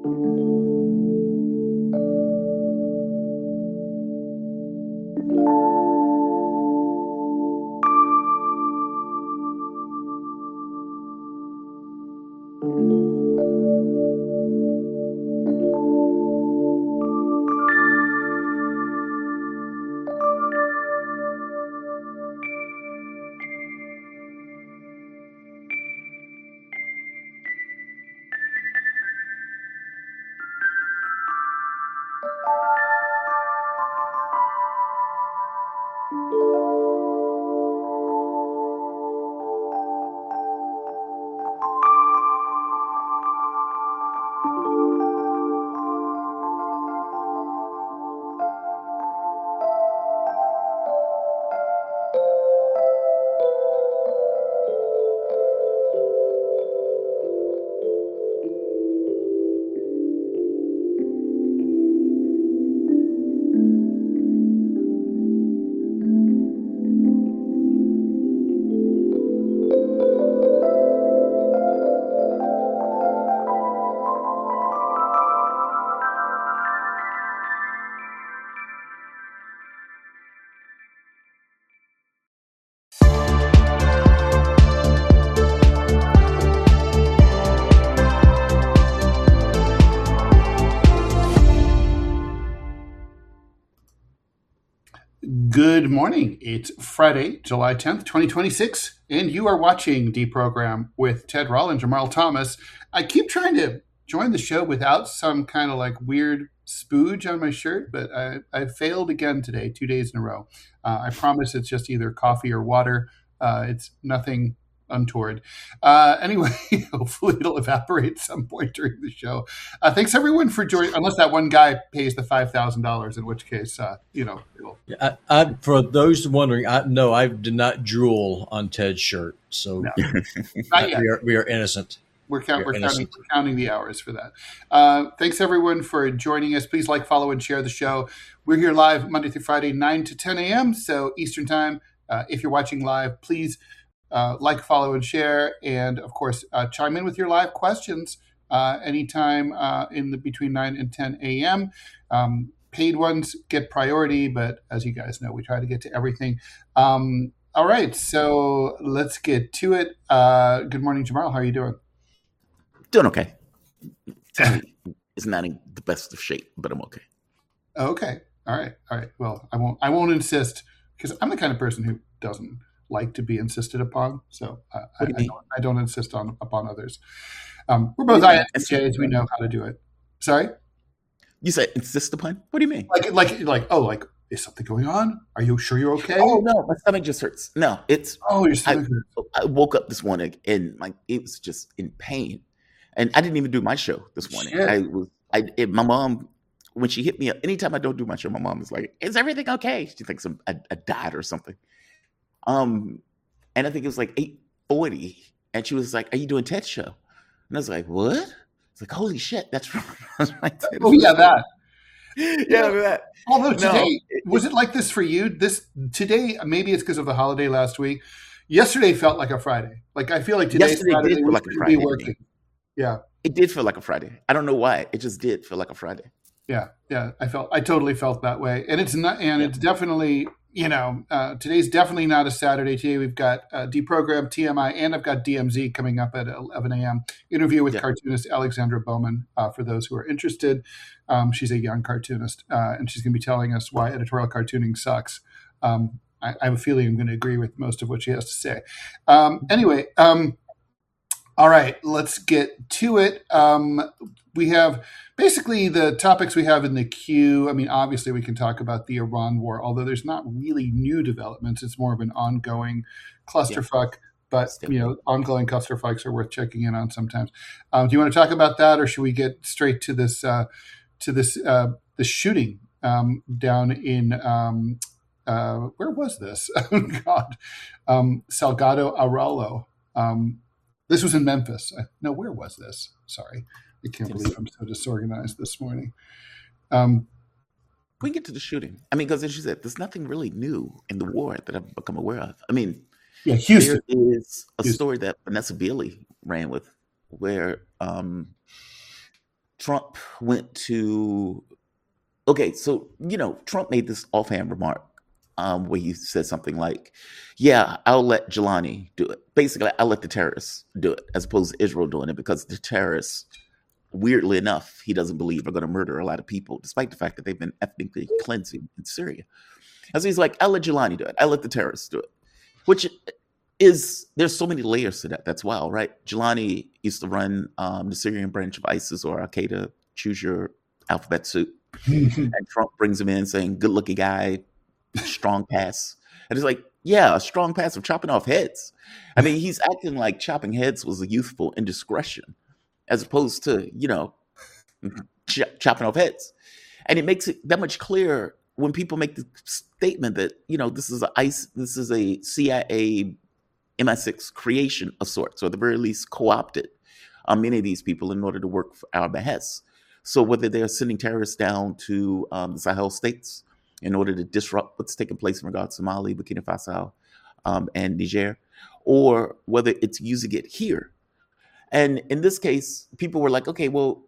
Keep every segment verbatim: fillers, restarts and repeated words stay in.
Good morning. It's Friday, July tenth, twenty twenty-six, and you are watching Deprogram with Ted Rall and Jamarl Thomas. I keep trying to join the show without some kind of like weird spooge on my shirt, but I, I failed again today, two days in a row. Uh, I promise it's just either coffee or water. Uh, it's nothing untoward. Uh, anyway, hopefully it'll evaporate at some point during the show. Uh, thanks everyone for joining, unless that one guy pays the five thousand dollars, in which case, uh, you know. It'll... I, I, for those wondering, I, no, I did not drool on Ted's shirt. So no. we, are, we are innocent. We're, count, we we're, counting, we're counting the hours for that. Uh, thanks everyone for joining us. Please like, follow, and share the show. We're here live Monday through Friday, nine to ten a.m. So Eastern time. Uh, if you're watching live, please Uh, like, follow, and share, and of course, uh, chime in with your live questions uh, anytime uh, in the between nine and ten a.m. Um, paid ones get priority, but as you guys know, we try to get to everything. Um, all right, so let's get to it. Uh, good morning, Jamarl. How are you doing? Doing okay. It's not in the best of shape, but I'm okay. Okay. All right. All right. Well, I won't. I won't insist because I'm the kind of person who doesn't like to be insisted upon, so uh, I, I, don't, I don't insist on upon others. Um, we're both I N F Js. We know how to do it. Sorry, you said insist upon. What do you mean? Like, like, like, oh, like, is something going on? Are you sure you're okay? Oh no, my stomach just hurts. No, it's. Oh, your stomach I, hurts. I woke up this morning and like it was just in pain, and I didn't even do my show this morning. Shit. I was. I it, my mom. When she hit me up, anytime I don't do my show, my mom is like, "Is everything okay?" She thinks I'm, I, I died or something. Um, and I think it was like eight forty, and she was like, "Are you doing Ted's show?" And I was like, "What?" It's like, "Holy shit, that's from." Oh yeah, that. Yeah, that. Although today, no, was it like this for you? This today, maybe it's because of the holiday last week. Yesterday felt like a Friday. Like I feel like today Yesterday Friday, did feel like a Friday. Be working. Yeah, it did feel like a Friday. I don't know why. It just did feel like a Friday. Yeah, yeah. I felt. I totally felt that way, and it's not. And yeah. It's definitely. You know, uh, today's definitely not a Saturday. Today we've got uh, Deprogram, T M I, and I've got D M Z coming up at eleven a.m. Interview with yeah. cartoonist Alexandra Bowman, uh, for those who are interested. Um, she's a young cartoonist, uh, and she's going to be telling us why editorial cartooning sucks. Um, I, I have a feeling I'm going to agree with most of what she has to say. Um, anyway, um, all right, let's get to it. Um, we have... Basically, the topics we have in the queue, I mean, obviously we can talk about the Iran war, although there's not really new developments. It's more of an ongoing clusterfuck, yeah. but, Still. you know, ongoing clusterfucks are worth checking in on sometimes. Um, do you want to talk about that, or should we get straight to this, uh, to this, uh, the shooting um, down in, um, uh, where was this? Oh, God. Um, Salgado Araujo. Um, this was in Memphis. No, where was this? Sorry. I can't believe I'm so disorganized this morning. Um, we can get to the shooting. I mean, because as you said, there's nothing really new in the war that I've become aware of. I mean, yeah, Houston. There is a Houston. story that Vanessa Bailey ran with where um, Trump went to, okay, so, you know, Trump made this offhand remark um, where he said something like, yeah, I'll let Jelani do it. Basically, I'll let the terrorists do it, as opposed to Israel doing it, because the terrorists, weirdly enough, he doesn't believe are going to murder a lot of people, despite the fact that they've been ethnically cleansing in Syria. And so he's like, I'll let Jelani do it. I'll let the terrorists do it, which is, there's so many layers to that. That's wild, right? Jelani used to run um, the Syrian branch of ISIS or Al-Qaeda, choose your alphabet soup. And Trump brings him in saying, good looking guy, strong pass. And it's like, yeah, a strong pass of chopping off heads. I mean, he's acting like chopping heads was a youthful indiscretion, as opposed to, you know, ch- chopping off heads. And it makes it that much clearer when people make the statement that, you know, this is a ICE, this is a C I A M I six creation of sorts, or at the very least co-opted um, many of these people in order to work for our behest. So whether they're sending terrorists down to um, the Sahel states in order to disrupt what's taking place in regards to Mali, Burkina Faso, um, and Niger, or whether it's using it here. And in this case, people were like, okay, well,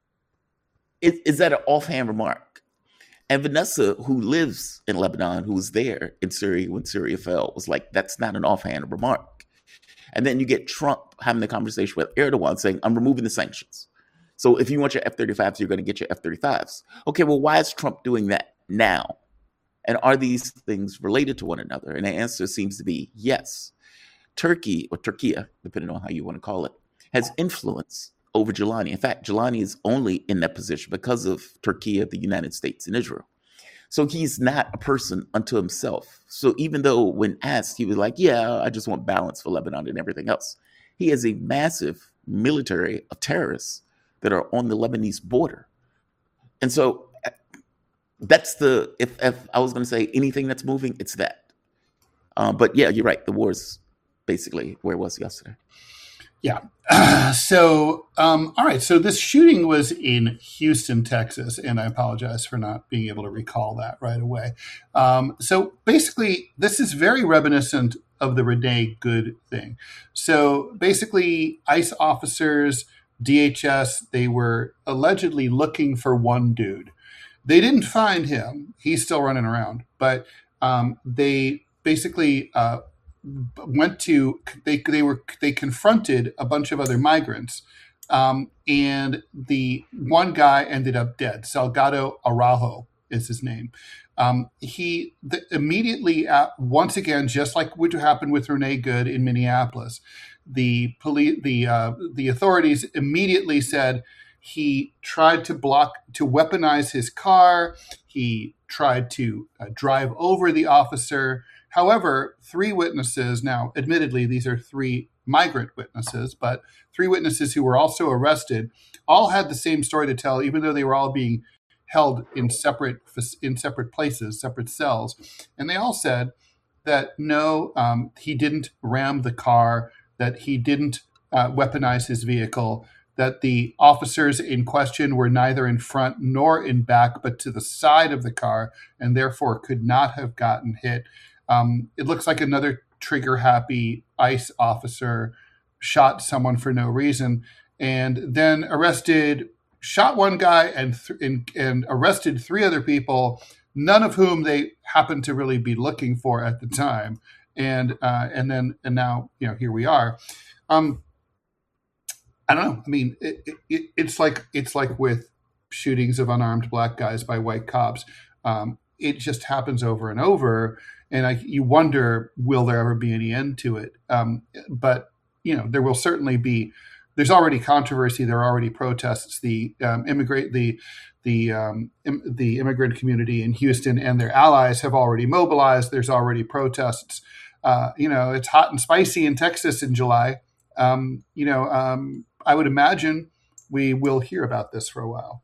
is, is that an offhand remark? And Vanessa, who lives in Lebanon, who was there in Syria when Syria fell, was like, that's not an offhand remark. And then you get Trump having the conversation with Erdogan saying, I'm removing the sanctions. So if you want your F thirty-fives, you're going to get your F thirty-fives. Okay, well, why is Trump doing that now? And are these things related to one another? And the answer seems to be yes. Turkey, or Turkey, depending on how you want to call it, has influence over Jelani. In fact, Jelani is only in that position because of Turkey, the United States, and Israel. So he's not a person unto himself. So even though when asked, he was like, yeah, I just want balance for Lebanon and everything else. He has a massive military of terrorists that are on the Lebanese border. And so that's the, if, if I was going to say anything that's moving, it's that. Uh, but yeah, you're right. The war is basically where it was yesterday. Yeah. Uh, so, um, all right. So this shooting was in Houston, Texas, and I apologize for not being able to recall that right away. Um, so basically, this is very reminiscent of the Renee Good thing. So basically, ICE officers, D H S, they were allegedly looking for one dude. They didn't find him. He's still running around. But um, they basically uh, went to, they they were they confronted a bunch of other migrants. Um, and the one guy ended up dead. Salgado Araujo is his name. Um, he the, immediately, uh, once again, just like what happened with Renee Good in Minneapolis, the police, the uh, the authorities immediately said he tried to block, to weaponize his car. He tried to uh, drive over the officer. However, three witnesses, now admittedly, these are three migrant witnesses, but three witnesses who were also arrested, all had the same story to tell, even though they were all being held in separate in separate places, separate cells. And they all said that no, um, he didn't ram the car, that he didn't uh, weaponize his vehicle, that the officers in question were neither in front nor in back, but to the side of the car, and therefore could not have gotten hit. Um, it looks like another trigger-happy ICE officer shot someone for no reason, and then arrested, shot one guy and th- and, and arrested three other people, none of whom they happened to really be looking for at the time. And uh, and then and now, you know, here we are. Um, I don't know. I mean, it, it, it's like it's like with shootings of unarmed black guys by white cops. Um, it just happens over and over, and I, you wonder, will there ever be any end to it? Um, but you know, there will certainly be. There's already controversy. There are already protests. The um, immigrant the the um, im- the immigrant community in Houston and their allies have already mobilized. There's already protests. Uh, you know, it's hot and spicy in Texas in July. Um, you know, um, I would imagine we will hear about this for a while.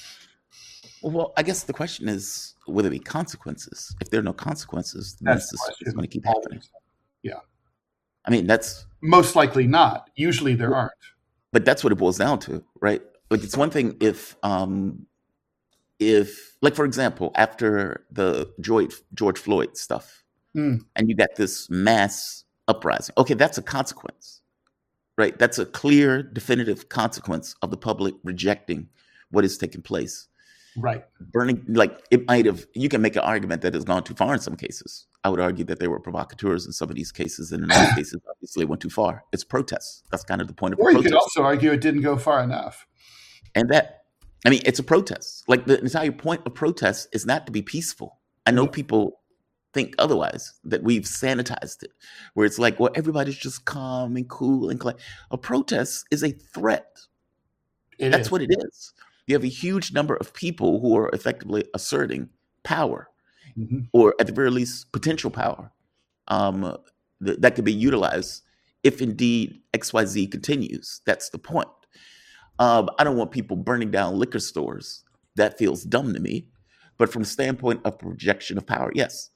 Well, I guess the question is, will there be consequences? If there are no consequences, then That's this the is question. going to keep happening. Yeah. I mean, that's Most likely not. Usually there aren't. but that's what it boils down to, right? Like, it's one thing if, um, if, like, for example, after the George George Floyd stuff, Mm. and you got this mass uprising. Okay, that's a consequence, right? That's a clear, definitive consequence of the public rejecting what is taking place. Right. Burning, like it might have, you can make an argument that it's gone too far in some cases. I would argue that there were provocateurs in some of these cases, and in other cases, obviously, it went too far. It's protests. That's kind of the point of Or a you protest. could also argue it didn't go far enough. And that, I mean, it's a protest. Like the entire point of protest is not to be peaceful. I know people think otherwise, that we've sanitized it, where it's like, well, everybody's just calm and cool and collect. A protest is a threat. It That's is. what it is. You have a huge number of people who are effectively asserting power, Mm-hmm. or at the very least, potential power um, th- that could be utilized if indeed X Y Z continues. That's the point. Um, I don't want people burning down liquor stores. That feels dumb to me. But from the standpoint of projection of power, yes.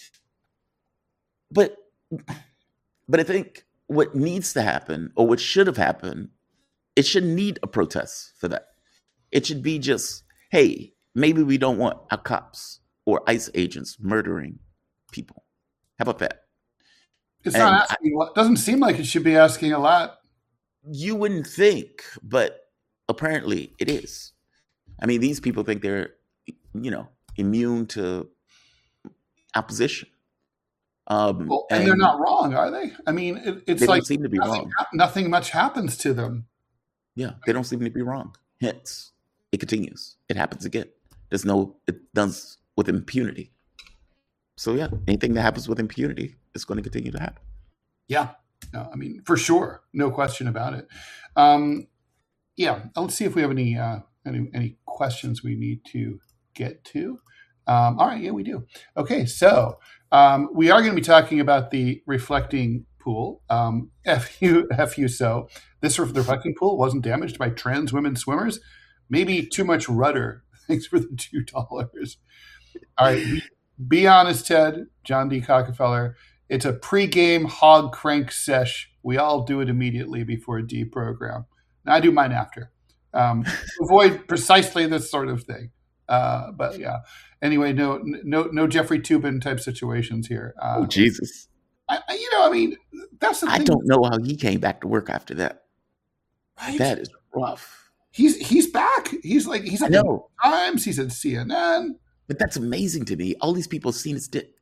But, but I think what needs to happen, or what should have happened, it shouldn't need a protest for that. It should be just, hey, maybe we don't want our cops or ICE agents murdering people. How about that? It's And not asking. It doesn't seem like it should be asking a lot. You wouldn't think, but apparently it is. I mean, these people think they're, you know, immune to opposition. Um, Well, and, they're not wrong, are they? I mean, it, it's they like don't seem to be nothing, wrong. nothing much happens to them. Yeah, they don't seem to be wrong. Hence, it continues. It happens again. There's no, it does with impunity. So yeah, anything that happens with impunity is going to continue to happen. Yeah, no, I mean, for sure, no question about it. Um, yeah, let's see if we have any uh, any any questions we need to get to. Um, all right, yeah, we do. Okay, so um, we are going to be talking about the reflecting pool. Um, F you, F you. So this the reflecting pool wasn't damaged by trans women swimmers. Maybe too much rudder. Thanks for the two dollars. All right, be, be honest, Ted. John D. Cockefeller. It's a pregame hog crank sesh. We all do it immediately before a D program. And I do mine after. Um, avoid precisely this sort of thing. Uh, but yeah. Anyway, no, no, no Jeffrey Toobin type situations here. Uh, Oh Jesus! I, I- you know, I mean, that's the I thing. don't know how he came back to work after that. Right? That is rough. He's he's back. He's like he's I at the know, Times. He's at C N N. but that's amazing to me. All these people have seen his dick,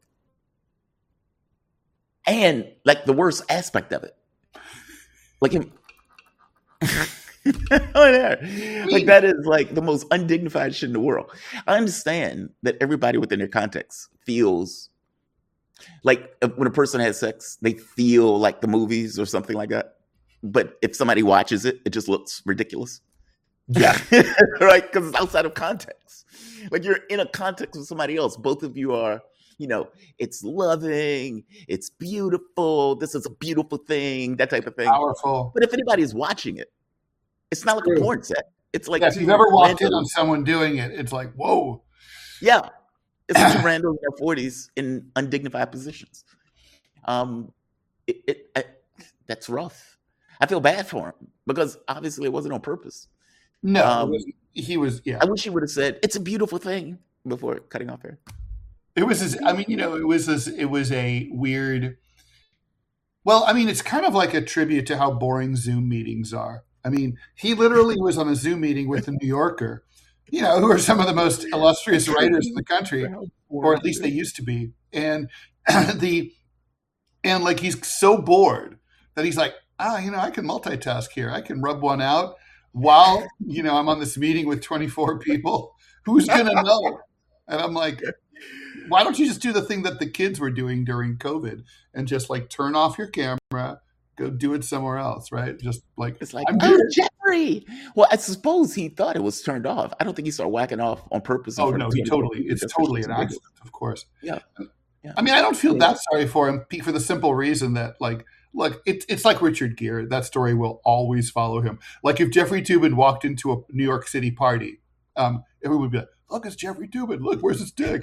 and like the worst aspect of it, like him. Oh, yeah. Like that is like the most undignified shit in the world. I understand that everybody within their context feels like uh, when a person has sex, they feel like the movies or something like that. But if somebody watches it, it just looks ridiculous. Yeah. Right? Because it's outside of context. Like you're in a context with somebody else. Both of you are, you know, it's loving, it's beautiful, this is a beautiful thing, that type of thing. Powerful. But if anybody's watching it, it's not like True. a porn set. It's like Yeah, if two you've ever walked in randos. on someone doing it, it's like, whoa. Yeah. It's two randos in their forties in undignified positions. Um, it, it, I, that's rough. I feel bad for him because obviously it wasn't on purpose. No, Um, it was, he was, yeah. I wish he would have said, it's a beautiful thing before cutting off hair. It was, this, I mean, you know, it was this, it was a weird, well, I mean, it's kind of like a tribute to how boring Zoom meetings are. I mean, he literally was on a Zoom meeting with the New Yorker, you know, who are some of the most illustrious writers in the country, or at least they used to be. And the, and like, he's so bored that he's like, ah, you know, I can multitask here. I can rub one out while, you know, I'm on this meeting with twenty-four people. Who's going to know? And I'm like, why don't you just do the thing that the kids were doing during COVID and just like turn off your camera, go do it somewhere else, right? Just like, It's like, I'm oh, here. Jeffrey. Well, I suppose he thought it was turned off. I don't think he started whacking off on purpose. in Oh front no, of he twenty-four totally, people. it's That's totally just an ridiculous. accident, of course. Yeah. Yeah. I mean, I don't feel Yeah. that sorry for him for the simple reason that, like, look, it's it's like Richard Gere. That story will always follow him. Like if Jeffrey Toobin walked into a New York City party, um, everyone would be like, "Look, it's Jeffrey Toobin. Look, where's his dick?"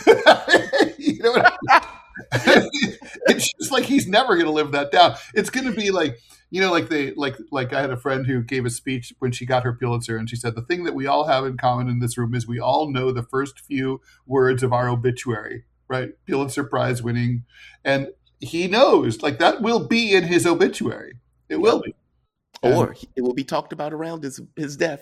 You know what I mean? It's just like he's never going to live that down. It's going to be like, you know, like they like like I had a friend who gave a speech when she got her Pulitzer, and she said the thing that we all have in common in this room is we all know the first few words of our obituary, right? Pulitzer Prize winning, and he knows like that will be in his obituary. It will be. Or he- it will be talked about around his his death.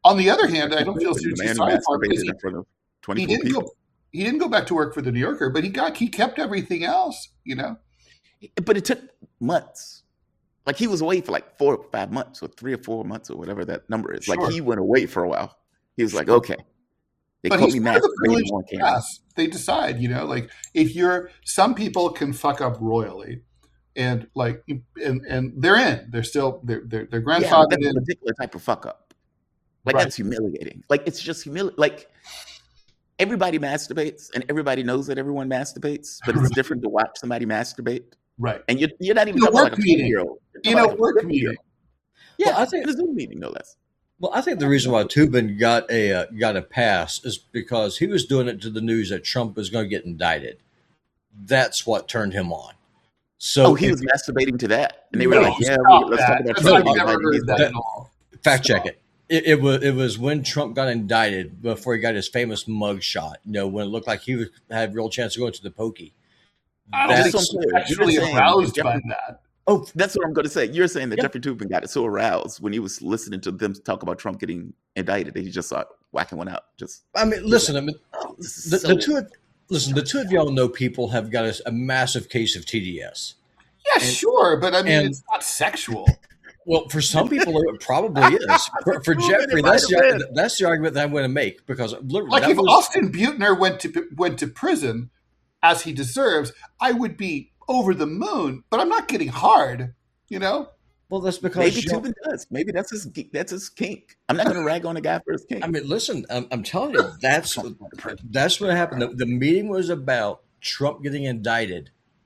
On the other hand, I don't feel The seriously man who sorry for him because masturbated he, in front of he twenty-four didn't people. go he didn't go back to work for the New Yorker, but he got he kept everything else, you know. But it took months. Like he was away for like four or five months or three or four months or whatever that number is. Sure. Like he went away for a while. He was like, okay. They But caught he's me part of the masturbating privileged on camera. class. They decide, you know, like if you're some people can fuck up royally, and like and and they're in. They're still they're they're, they're Yeah, grandfathered that's a in. particular type of fuck up. Like Right. that's humiliating. Like it's just humiliating. Like everybody masturbates and everybody knows that everyone masturbates, but it's Right. different to watch somebody masturbate. Right. And you're, you're not even In a talking about work like a twenty meeting. year old. In a work meeting. Yeah, Well, I think- in a Zoom meeting, no less. Well, I think the reason why Tubin got a uh, got a pass is because he was doing it to the news that Trump was going to get indicted. That's what turned him on. So Oh, he was masturbating to that, and they were No, like, "Yeah, stop we, let's that. talk about That's Trump." I've No, getting never indicted. heard that He's at like, all. fact Stop. check it. it. It was it was when Trump got indicted before he got his famous mug shot. You know, when it looked like he was, had a real chance of going to the pokey. I don't That's- think so he's clear. actually You're saying aroused that by Jeffrey- that. Oh, That's what I'm going to say. You're saying that Yeah. Jeffrey Tubin got so aroused when he was listening to them talk about Trump getting indicted that he just started whacking one out. Just I mean, listen. I mean, oh, this is the, so- the two of listen. The two of y'all know people have got a, a massive case of T D S. Yeah, And- sure, but I mean, and- it's not sexual. Well, for some people, it probably is. For, for Tubin, Jeffrey, it that's might have the, that's the argument that I'm going to make because literally, Like that if was, Austin Butner went to went to prison as he deserves, I would be over the moon. But I'm not getting hard, you know. well, that's because maybe y'all- Tubin does. Maybe that's his that's his kink. I'm not going to rag on a guy for his kink. I mean, listen, I'm, I'm telling you, that's that's what happened. The, the meeting was about Trump getting indicted,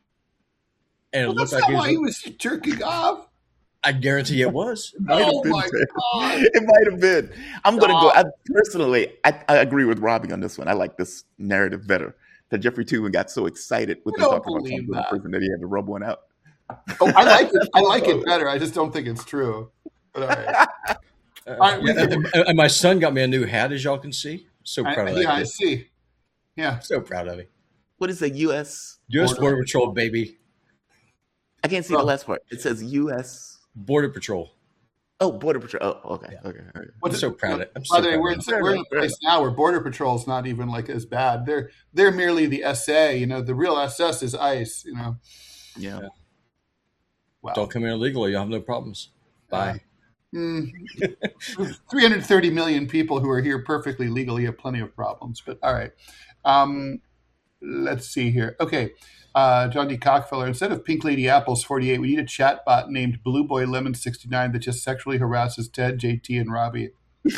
and it Well, looked that's like not why he he was. was jerking off. I guarantee it was. Might have Oh been, my Ted. God. It might have been. I'm going to go. Stop. I personally, I, I agree with Robbie on this one. I like this narrative better. That Jeffrey Tubin got so excited with I them don't talking about believe Trump in that. prison that he had to rub one out. Oh, I like it. I like it better. I just don't think it's true. But all right. Uh, right, we yeah, can- and, and my son got me a new hat, as y'all can see. So I, proud of that. yeah, I kid. see. Yeah. So proud of him. What is the U S? U S Border. Border Patrol, baby. I can't see Oh. the last part. It says U S. Border Patrol. Oh, Border Patrol. Oh, okay. Yeah. Okay. okay. What I'm is- so proud of. I'm By so the way, proud we're of in, him. Fair we're in enough, a fair place now where Border Patrol is not even like as bad. They're they're merely the S A. You know, the real S S is ICE. You know. Yeah. Yeah. Wow. Don't come in illegally. You'll have no problems. Bye. Mm. three hundred thirty million people who are here perfectly legally have plenty of problems. But all right. Um, let's see here. Okay. Uh, John D. Cockfeller, instead of Pink Lady Apples forty-eight, we need a chatbot named Blue Boy Lemon sixty-nine that just sexually harasses Ted, J T, and Robbie.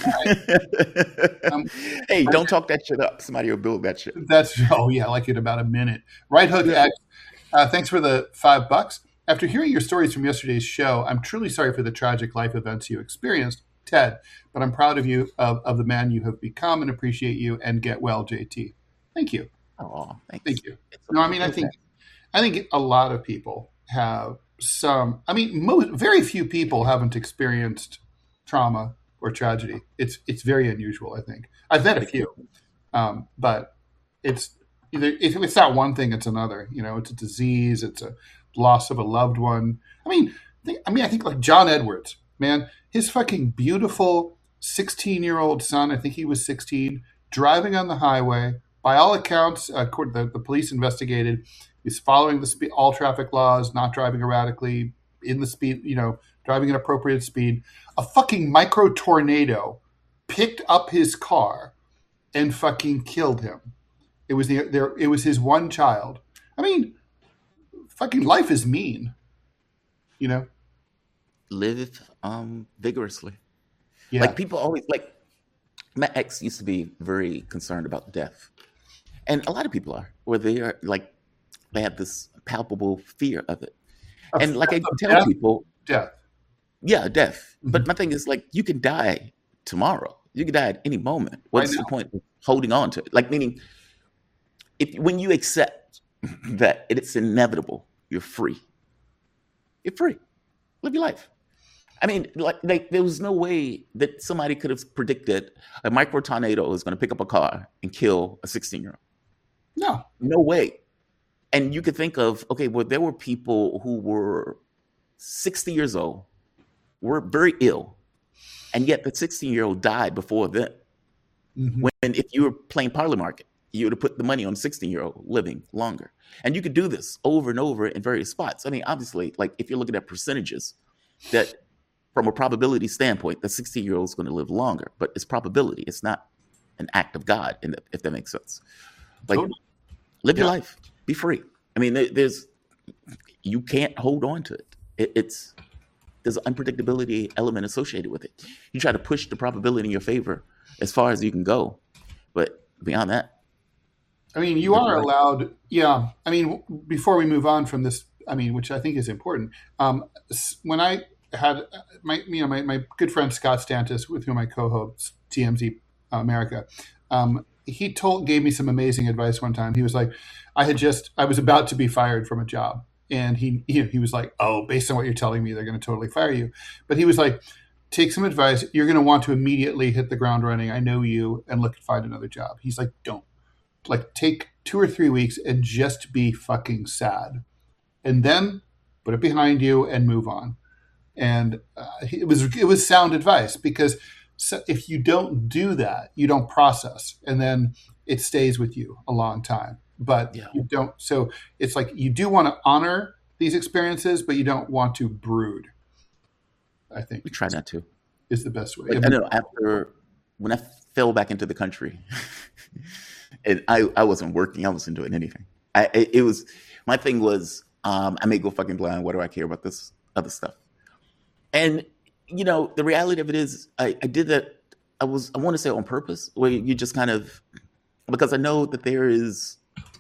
Um, hey, don't talk that shit up. Somebody will build that shit. That's, oh yeah, like in about a minute. Right Hook X, uh, thanks for the five bucks. After hearing your stories from yesterday's show, I'm truly sorry for the tragic life events you experienced, Ted, but I'm proud of you, of, of the man you have become, and appreciate you, and get well, J T. Thank you. Oh, thanks. Thank you. It's No, I okay. mean, I It's think, okay. I think a lot of people have some, I mean, most, very few people haven't experienced trauma or tragedy. It's, it's very unusual, I think. I've met a few, um, but it's either, if it's not one thing, it's another, you know, it's a disease, it's a loss of a loved one. I mean, I, think, I mean, I think like John Edwards, man, his fucking beautiful sixteen year old son, I think he was sixteen, driving on the highway. By all accounts, uh, the, the police investigated. He's following the speed, all traffic laws, not driving erratically, in the speed, you know, driving at appropriate speed. A fucking micro tornado picked up his car and fucking killed him. It was the there. It was his one child. I mean, fucking life is mean, you know. Live um vigorously. Yeah, Like people always like my ex used to be very concerned about death. And a lot of people are, where they are like they have this palpable fear of it. Of- And like I of tell death? people, death. yeah, death. Mhm. But my thing is like you can die tomorrow. You can die at any moment. What's Right the now. point of holding on to it? Like meaning if when you accept that it's inevitable, you're free. You're free. Live your life. I mean, like, like there was no way that somebody could have predicted a micro tornado is going to pick up a car and kill a sixteen year old. No, No way. And you could think of, okay, well, there were people who were sixty years old, were very ill, And yet the sixteen-year-old died before then. Mm-hmm. When if you were playing Parley Market, you would have put the money on sixteen-year-old living longer. And you could do this over and over in various spots. I mean, obviously, like if you're looking at percentages, that from a probability standpoint, the sixteen-year-old is going to live longer. But it's probability. It's not an act of God, if that makes sense. Like, totally. Live your yeah. life. Be free. I mean, there's you can't hold on to it. it it's there's an unpredictability element associated with it. You try to push the probability in your favor as far as you can go, but beyond that, I mean, you are allowed. Yeah, I mean, before we move on from this, I mean, which I think is important. Um, when I had my, you know, my, my good friend Scott Stantis, with whom I co-host T M Z America, um, he told gave me some amazing advice one time. He was like, I had just I was about to be fired from a job, and he he, he was like, oh, based on what you're telling me, they're going to totally fire you. But he was like, take some advice. You're going to want to immediately hit the ground running. I know you, and look, find another job. He's like, don't. Like, take two or three weeks and just be fucking sad, and then put it behind you and move on. And uh, it was it was sound advice, because so if you don't do that, you don't process, and then it stays with you a long time. But yeah. you don't. So it's like you do want to honor these experiences, but you don't want to brood. I think we try not to. Is the best way. Like, I know after when I fell back into the country, and I, I wasn't working, I wasn't doing anything. I it, it was my thing was um, I may go fucking blind. What do I care about this other stuff? And you know, the reality of it is, I, I did that. I was I want to say on purpose, where you just kind of because I know that there is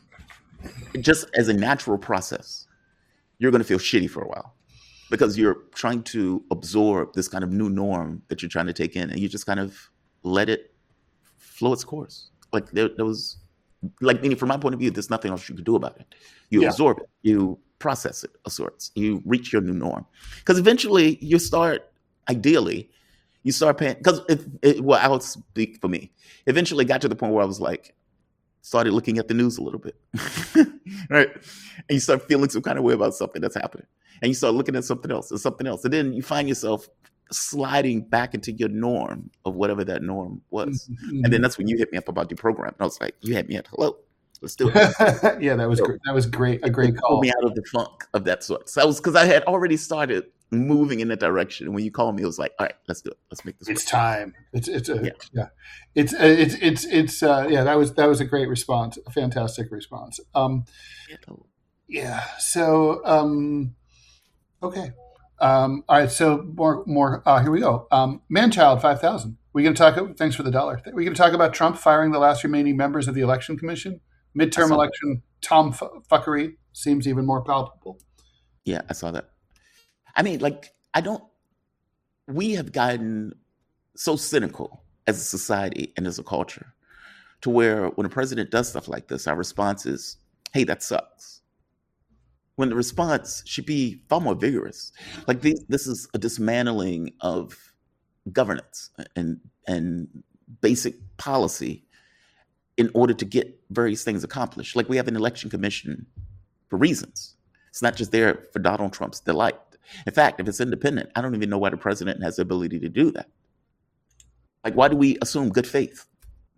just as a natural process, you're going to feel shitty for a while. Because you're trying to absorb this kind of new norm that you're trying to take in, and you just kind of let it flow its course. Like there, there was, like meaning from my point of view, there's nothing else you can do about it. You yeah. absorb it, you process it of sorts, you reach your new norm. Because eventually you start, ideally, you start paying. Because if it, well, I'll speak for me. Eventually, got to the point where I was like, started looking at the news a little bit, right? And you start feeling some kind of way about something that's happening. And you start looking at something else and something else. And then you find yourself sliding back into your norm of whatever that norm was. Mm-hmm. And then that's when you hit me up about deprogram. And I was like, you had me at hello. Let's do it. yeah, that was so, great. That was great. A great call. Pulled me out of the funk of that sort. So I was because I had already started moving in that direction. And when you called me, it was like, all right, let's do it. Let's make this. It's work. time. It's it's a, yeah. yeah. It's uh, it's it's it's uh, yeah. That was that was a great response. A fantastic response. Um, yeah. So. Um, Okay. Um, all right. So more, more. Uh, here we go. Um, Manchild five thousand. We're going to talk. Thanks for the dollar. We're going to talk about Trump firing the last remaining members of the election commission. Midterm election tomfuckery seems even more palpable. Yeah, I saw that. I mean, like, I don't. We have gotten so cynical as a society and as a culture, to where when a president does stuff like this, our response is, "Hey, that sucks." When the response should be far more vigorous. Like this, this is a dismantling of governance and and basic policy in order to get various things accomplished. Like we have an election commission for reasons. It's not just there for Donald Trump's delight. In fact, if it's independent, I don't even know why the president has the ability to do that. Like, why do we assume good faith?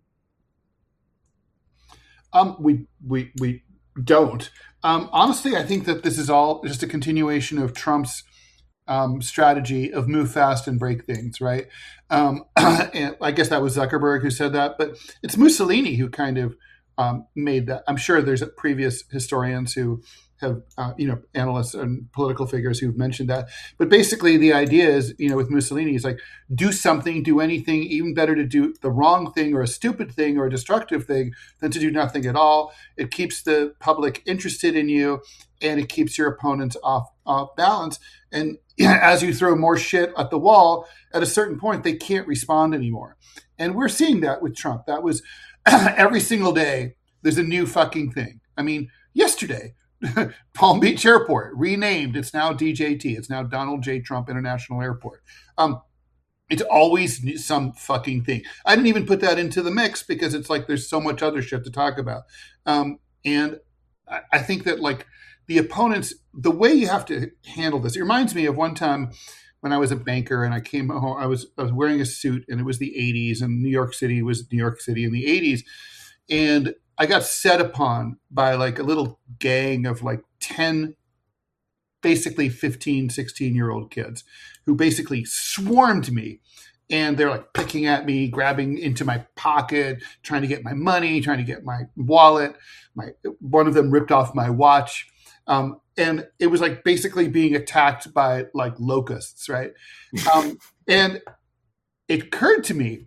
Um, we we we don't. Um, honestly, I think that this is all just a continuation of Trump's um, strategy of move fast and break things, right? Um, and I guess that was Zuckerberg who said that, but it's Mussolini who kind of um, made that. I'm sure there's previous historians who have, uh, you know, analysts and political figures who've mentioned that. But basically the idea is, you know, with Mussolini, it's like, do something, do anything, even better to do the wrong thing or a stupid thing or a destructive thing than to do nothing at all. It keeps the public interested in you, and it keeps your opponents off, off balance. And as you throw more shit at the wall, at a certain point, they can't respond anymore. And we're seeing that with Trump. That was every single day, there's a new fucking thing. I mean, yesterday, Palm Beach Airport renamed. It's now D J T. It's now Donald J. Trump International Airport. Um, it's always some fucking thing. I didn't even put that into the mix because it's like there's so much other shit to talk about. Um, and I, I think that like the opponents, the way you have to handle this, it reminds me of one time when I was a banker and I came home. I was I was wearing a suit, and it was the eighties, and New York City was New York City in the eighties, and I got set upon by like a little gang of like ten, basically fifteen, sixteen year old kids who basically swarmed me. And they're like picking at me, grabbing into my pocket, trying to get my money, trying to get my wallet. My one of them ripped off my watch. Um, and it was like basically being attacked by like locusts, right? Um, and it occurred to me,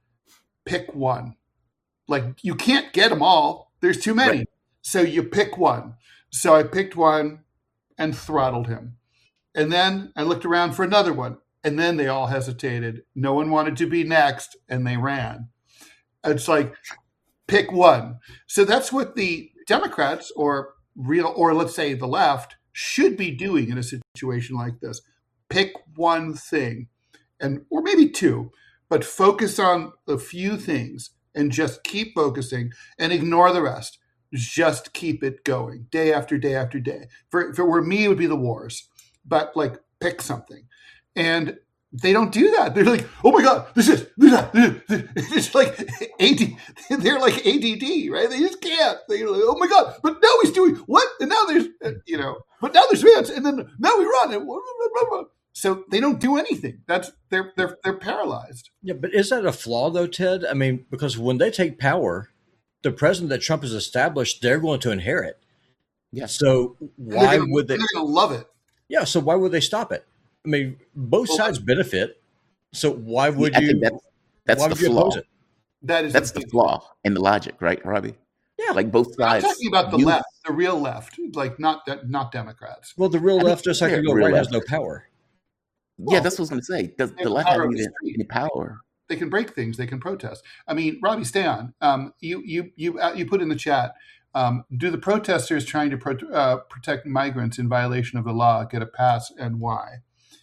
pick one. Like you can't get them all. There's too many. Right. So you pick one. So I picked one and throttled him. And then I looked around for another one. And then they all hesitated. No one wanted to be next, and they ran. It's like, pick one. So that's what the Democrats or real, or let's say the left, should be doing in a situation like this. Pick one thing, and or maybe two, but focus on a few things and just keep focusing and ignore the rest. Just keep it going day after day after day. For if it were me, it would be the wars. But like, pick something. And they don't do that. They're like, oh my God, this is, this is, this is. It's like A D, they're like A D D, right? They just can't. They're like, oh my God, but now he's doing what? And now there's, you know, but now there's fans, and then now we run. And blah, blah, blah, blah. So they don't do anything. That's they're they're they're paralyzed. Yeah, but is that a flaw though, Ted? I mean, because when they take power, the president that Trump has established, they're going to inherit. Yeah. So why gonna, would they? They're going to love it. Yeah. So why would they stop it? I mean, both well, sides benefit. So why would yeah, you? That's, that's why the would you flaw. oppose it? That is that's the, the flaw in the logic, right, Robbie? Yeah, like both sides. I'm talking about the you, left, the real left, like not not Democrats. Well, the real I left, just like the real right, left. has no power. Yeah, well, that's what I was going to say. Does the left have any, any power? They can break things. They can protest. I mean, Robbie, stay on. Um, you you you uh, you put in the chat. Um, do the protesters trying to pro- uh, protect migrants in violation of the law get a pass, and why?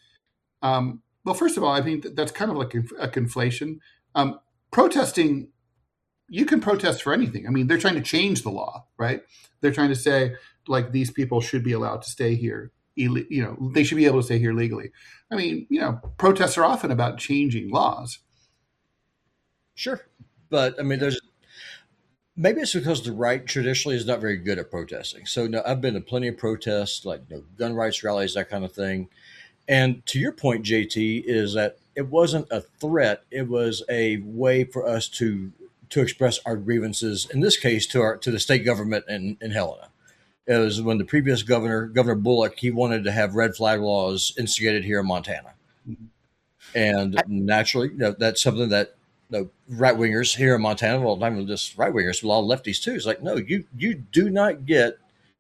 Um, well, first of all, I mean, that's kind of like a conflation. Um, protesting, you can protest for anything. I mean, they're trying to change the law, right? They're trying to say, like, these people should be allowed to stay here. You know, they should be able to stay here legally. I mean, you know, protests are often about changing laws. Sure. But, I mean, there's maybe it's because the right traditionally is not very good at protesting. So, no, I've been to plenty of protests, like you know, gun rights rallies, that kind of thing. And to your point, J T, is that it wasn't a threat. It was a way for us to to express our grievances, in this case, to our to the state government in, in Helena. It was when the previous governor, Governor Bullock, he wanted to have red flag laws instigated here in Montana. Mm-hmm. And naturally, you know, that's something that you know, right-wingers here in Montana, well, not even just right-wingers, but a lot of lefties too, it's like, no, you you do not get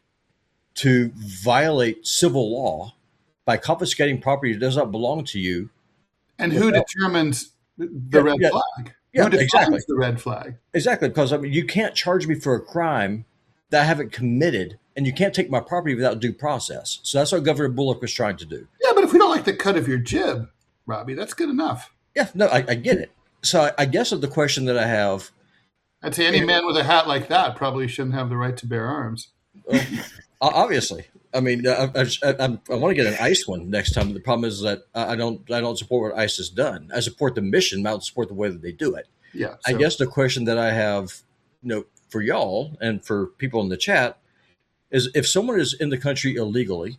to violate civil law by confiscating property that does not belong to you. And who without, determines the yeah, red yeah, flag? Yeah, who defines exactly. the red flag? Exactly, because I mean, you can't charge me for a crime that I haven't committed, and you can't take my property without due process. So that's what Governor Bullock was trying to do. Yeah, but if we don't like the cut of your jib, Robbie, that's good enough. Yeah, no, I, I get it. So I, I guess the question that I have, I'd say any and, man with a hat like that probably shouldn't have the right to bear arms. Well, obviously. I mean, I, I, I, I want to get an ICE one next time. The problem is that I don't, I don't support what ICE has done. I support the mission, but I don't support the way that they do it. Yeah. So. I guess the question that I have, you know, for y'all and for people in the chat is, if someone is in the country illegally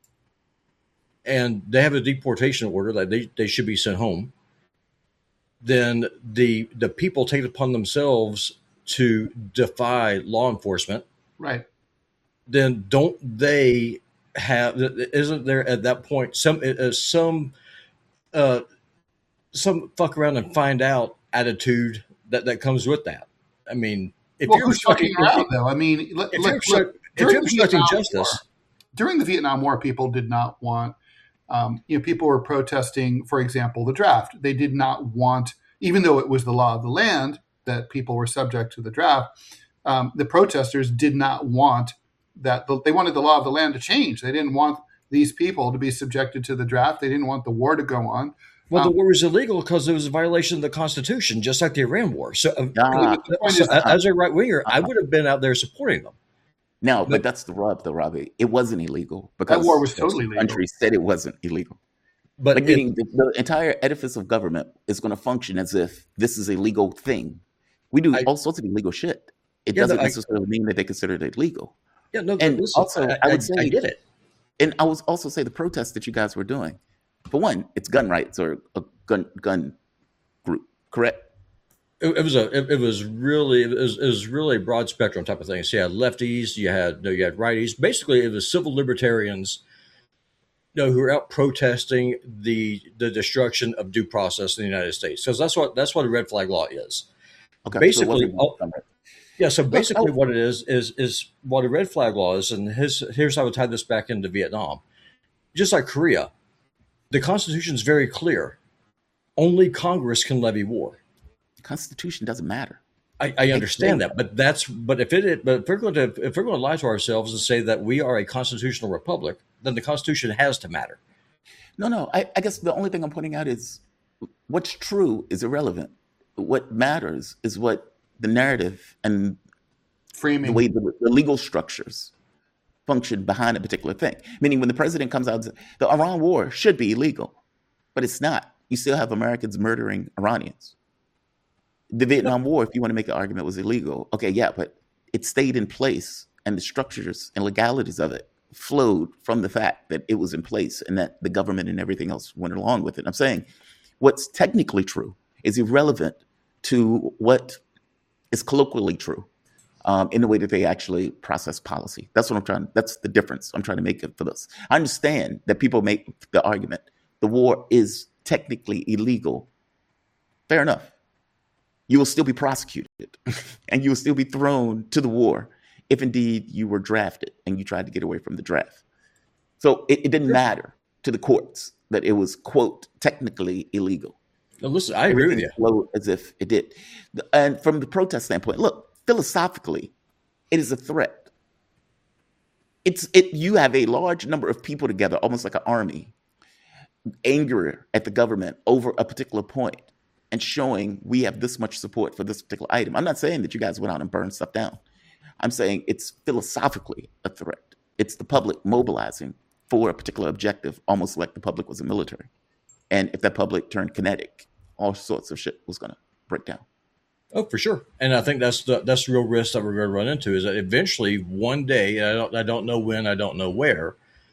and they have a deportation order that they, they should be sent home, then the the people take it upon themselves to defy law enforcement. Right. Then don't they have? Isn't there at that point some uh, some uh, some fuck around and find out attitude that, that comes with that? I mean, if well, you're who's fucking around though? I mean, let, if, let, you're, look, if you're obstructing justice War, during the Vietnam War, people did not want. Um, you know, people were protesting, for example, the draft. They did not want, even though it was the law of the land that people were subject to the draft. Um, the protesters did not want that. They wanted the law of the land to change. They didn't want these people to be subjected to the draft. They didn't want the war to go on. Well, um, the war was illegal because it was a violation of the Constitution, just like the Iran war. So, uh, so as a right winger, I would have been out there supporting them. No, but, but that's the rub, though, Robbie. It wasn't illegal because that war was totally the legal. country said it wasn't illegal. But Like it, meaning the, the entire edifice of government is going to function as if this is a legal thing. We do I, all sorts of illegal shit. It yeah, no, doesn't I, necessarily mean that they consider it illegal. yeah, no, And listen, also, I, I I, would I say, get it. and I would also say the protests that you guys were doing, for one, it's gun rights or a gun gun group, correct? It, it was a, it, it was really, it was, it was really a broad spectrum type of thing. So you had lefties, you had, no, you had righties. Basically, it was civil libertarians, you know, who are out protesting the the destruction of due process in the United States, because that's what that's what a red flag law is. Okay, so it Basically, wasn't all, gun rights. yeah. So Look, basically, oh, what it is is is what a red flag law is, and his here's how I would tie this back into Vietnam. Just like Korea, the Constitution is very clear. Only Congress can levy war. the Constitution doesn't matter. I, I They understand claim that, but that's but if it but if we're going to if we're going to lie to ourselves and say that we are a constitutional republic, then the Constitution has to matter. No, no. I, I guess the only thing I'm pointing out is what's true is irrelevant. What matters is what the narrative and the Framing. way the, the legal structures function behind a particular thing. Meaning, when the president comes out, and says, the Iran war should be illegal, but it's not. You still have Americans murdering Iranians. The Vietnam War, if you want to make an argument, was illegal. Okay, yeah, but it stayed in place, and the structures and legalities of it flowed from the fact that it was in place and that the government and everything else went along with it. I'm saying what's technically true is irrelevant to what is colloquially true um, in the way that they actually process policy. That's what I'm trying. That's the difference I'm trying to make it for this. I understand that people make the argument the war is technically illegal. Fair enough. You will still be prosecuted and you will still be thrown to the war if indeed you were drafted and you tried to get away from the draft. So it, it didn't matter to the courts that it was, quote, technically illegal. Now, listen, I agree with you. Flowed as if it did. And from the protest standpoint, look, philosophically, it is a threat. It's it. You have a large number of people together, almost like an army, anger at the government over a particular point and showing we have this much support for this particular item. I'm not saying that you guys went out and burned stuff down. I'm saying it's philosophically a threat. It's the public mobilizing for a particular objective, almost like the public was a military. And if that public turned kinetic, all sorts of shit was going to break down. Oh, for sure. And I think that's the that's the real risk that we're going to run into is that eventually one day, and I don't I don't know when, I don't know where,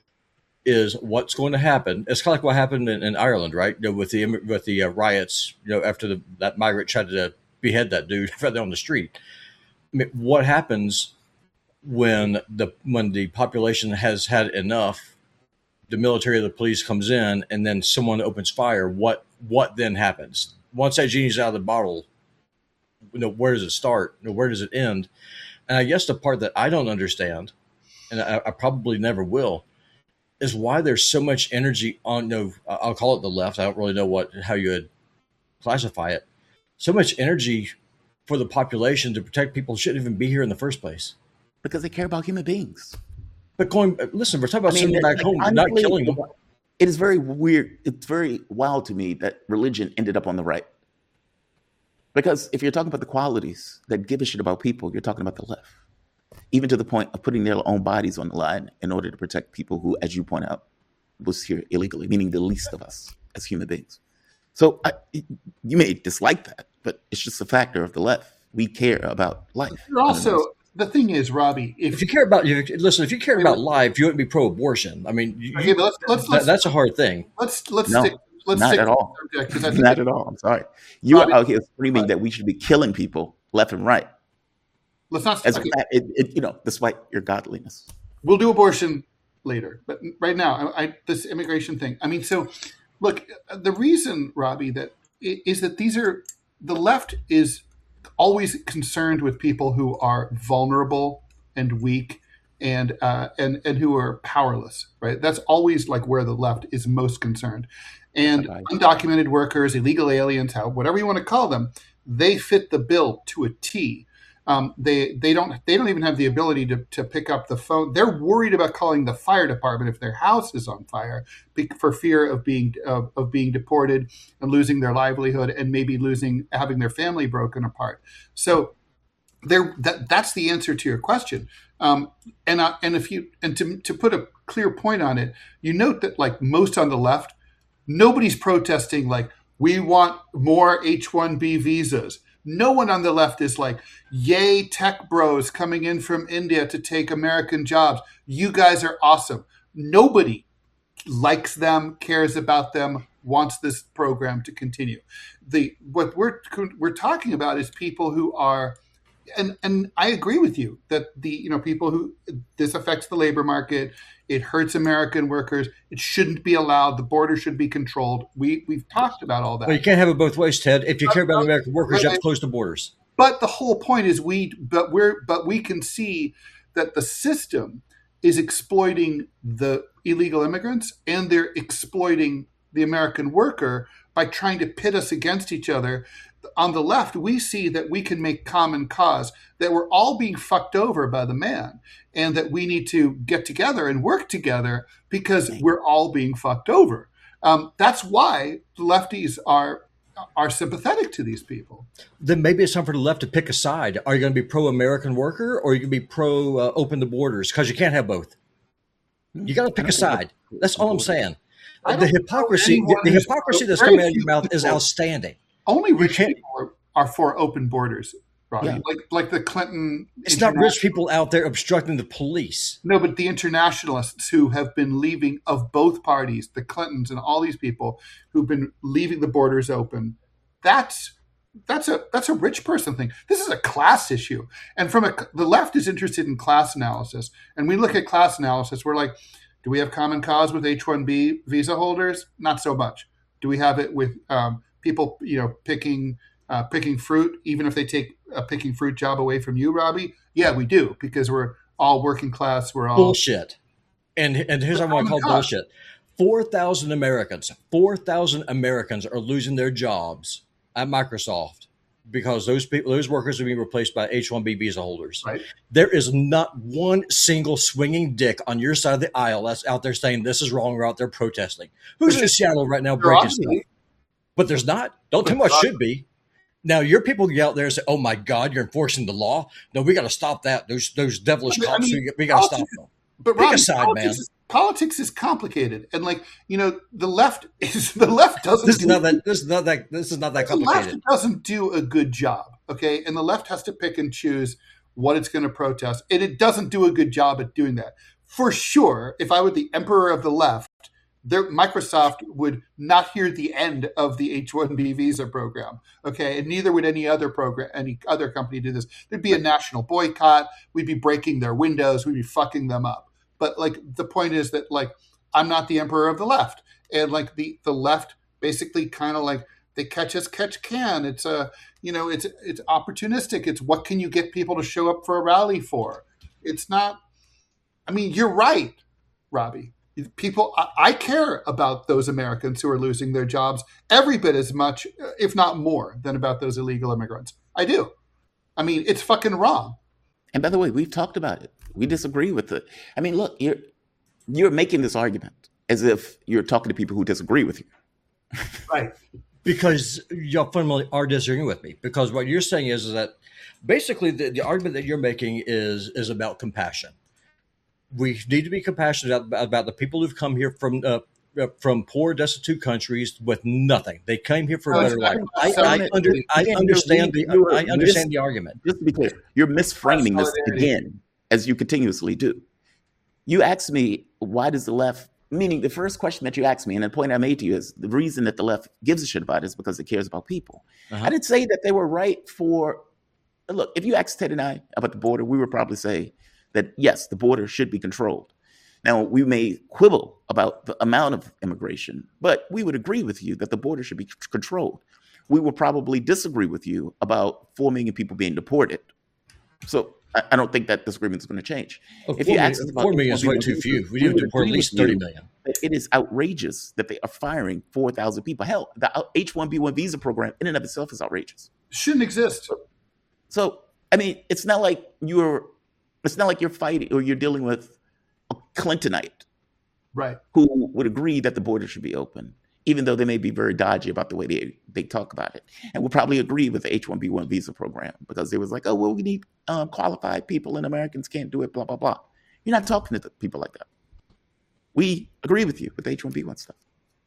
is what's going to happen. It's kind of like what happened in, in Ireland, right? You know, with the with the uh, riots, you know, after the, that migrant tried to behead that dude right there on the street. I mean, what happens when the when the population has had enough? The military or the police comes in, and then someone opens fire. What what then happens? Once that genie's out of the bottle, you know, where does it start? You know, where does it end? And I guess the part that I don't understand, and I, I probably never will, is why there's so much energy on. No, I'll call it the left. I don't really know what how you would classify it. So much energy for the population to protect people who shouldn't even be here in the first place. Because they care about human beings. But going, listen, we're talking about I mean, sending them back like, home, not honestly, killing them. It is very weird. It's very wild to me that religion ended up on the right. Because if you're talking about the qualities that give a shit about people, you're talking about the left. Even to the point of putting their own bodies on the line in order to protect people who, as you point out, was here illegally, meaning the least of us as human beings. So I, you may dislike that, but it's just a factor of the left. We care about life. You're also, the thing is, Robbie, if, If you care about, if, listen, if you care about life, you wouldn't be pro-abortion. I mean, you, okay, but let's let's that, let's, that's a hard thing. let's let's No, stick let's not stick at to all. the subject, 'cause I think Not that- at all. I'm sorry. You Robbie- are out here screaming that we should be killing people left and right. let's not. As Okay, a fact, it, it, you know, despite your godliness. we'll do abortion later, but right now, I, I this immigration thing. I mean, so look, the reason, Robbie, that is that these are the left is always concerned with people who are vulnerable and weak and uh, and and who are powerless, right? That's always like where the left is most concerned. And Right. undocumented workers, illegal aliens, how whatever you want to call them, they fit the bill to a T. Um, they they don't they don't even have the ability to, to pick up the phone. They're worried about calling the fire department if their house is on fire be- for fear of being of, of being deported and losing their livelihood and maybe losing having their family broken apart. So there that that's the answer to your question. Um, and uh, and if you and to to put a clear point on it, you note that like most on the left Nobody's protesting like, we want more H one B visas. No one on the left is like, yay, tech bros coming in from India to take American jobs. You guys are awesome. Nobody likes them, cares about them, wants this program to continue. The what we're we're talking about is people who are, and and I agree with you that the you know people who this affects the labor market. It hurts American workers. It shouldn't be allowed. The border should be controlled. We we've talked about all that. Well, you can't have it both ways, Ted. If you care about American workers, you have to close the borders. But the whole point is we but we're but we can see that the system is exploiting the illegal immigrants and they're exploiting the American worker by trying to pit us against each other. On the left, we see that we can make common cause, that we're all being fucked over by the man, and that we need to get together and work together because we're all being fucked over. Um, that's why the lefties are are sympathetic to these people. Then maybe it's time for the left to pick a side. Are you going to be pro-American worker or are you going to be pro uh, open the borders? Because you can't have both. You got to pick a side. That's all I'm saying. The hypocrisy, the, the hypocrisy that's coming out of your mouth is outstanding. Only rich people are, are for open borders, Robbie. Yeah. Like like the Clinton. It's not rich people out there obstructing the police. No, but the internationalists who have been leaving of both parties, the Clintons and all these people who've been leaving the borders open. That's that's a that's a rich person thing. This is a class issue, and from a the left is interested in class analysis, and we look at class analysis. We're like, do we have common cause with H one B visa holders? Not so much. Do we have it with um, people, you know, picking uh, picking fruit, even if they take a picking fruit job away from you, Robbie? Yeah, we do, because we're all working class. We're all bullshit. And and here's what I want to call bullshit. Four thousand Americans, four thousand Americans are losing their jobs at Microsoft because those people, those workers are being replaced by H one B visa holders. Right. There is not one single swinging dick on your side of the aisle that's out there saying this is wrong or out there protesting. Who's in Seattle right now breaking stuff? But there's not. Don't tell me what should be. Now, your people get out there and say, oh, my God, you're enforcing the law. No, we got to stop that. Those those devilish I mean, cops, I mean, we got to stop them. But Pick Robbie, a side, politics man. Is, politics is complicated. And, like, you know, the left is the left doesn't this is do, not that this is not that this is not that complicated. The left doesn't do a good job, okay? And the left has to pick and choose what it's going to protest. And it doesn't do a good job at doing that. For sure, if I were the emperor of the left, There, Microsoft would not hear the end of the H one B visa program, okay? And neither would any other program, any other company do this. There'd be a national boycott. We'd be breaking their windows. We'd be fucking them up. But like the point is that like I'm not the emperor of the left, and like the the left basically kind of like they catch as catch can. It's a you know it's it's opportunistic. It's what can you get people to show up for a rally for? It's not. I mean, you're right, Robbie. People, I care about those Americans who are losing their jobs every bit as much, if not more, than about those illegal immigrants. I do. I mean, it's fucking wrong. And by the way, we've talked about it. We disagree with it. I mean, look, you're you're making this argument as if you're talking to people who disagree with you. Right. Because y'all fundamentally are disagreeing with me. Because what you're saying is, is that basically the, the argument that you're making is is about compassion. We need to be compassionate about, about the people who've come here from uh, from poor, destitute countries with nothing. They came here for a better life. I, I, under, I understand the I understand the argument. Just to be clear, you're misframing this again, as you continuously do. You asked me, why does the left, meaning the first question that you asked me, and the point I made to you is the reason that the left gives a shit about it is because it cares about people. Uh-huh. I didn't say that they were right for, look, if you asked Ted and I about the border, we would probably say, that, yes, the border should be controlled. Now, we may quibble about the amount of immigration, but we would agree with you that the border should be controlled. We would probably disagree with you about four million people being deported. So I, I don't think that disagreement is going to change. Well, if you ask about four million is way too few. We need to deport at least thirty million. It is outrageous that they are firing four thousand people. Hell, the H one B one visa program in and of itself is outrageous. Shouldn't exist. So, so I mean, it's not like you're It's not like you're fighting or you're dealing with a Clintonite, right? Who would agree that the border should be open, even though they may be very dodgy about the way they, they talk about it, and would probably agree with the H one B one visa program because it was like, oh, well, we need um, qualified people and Americans can't do it, blah, blah, blah. You're not talking to people like that. We agree with you with the H one B one stuff.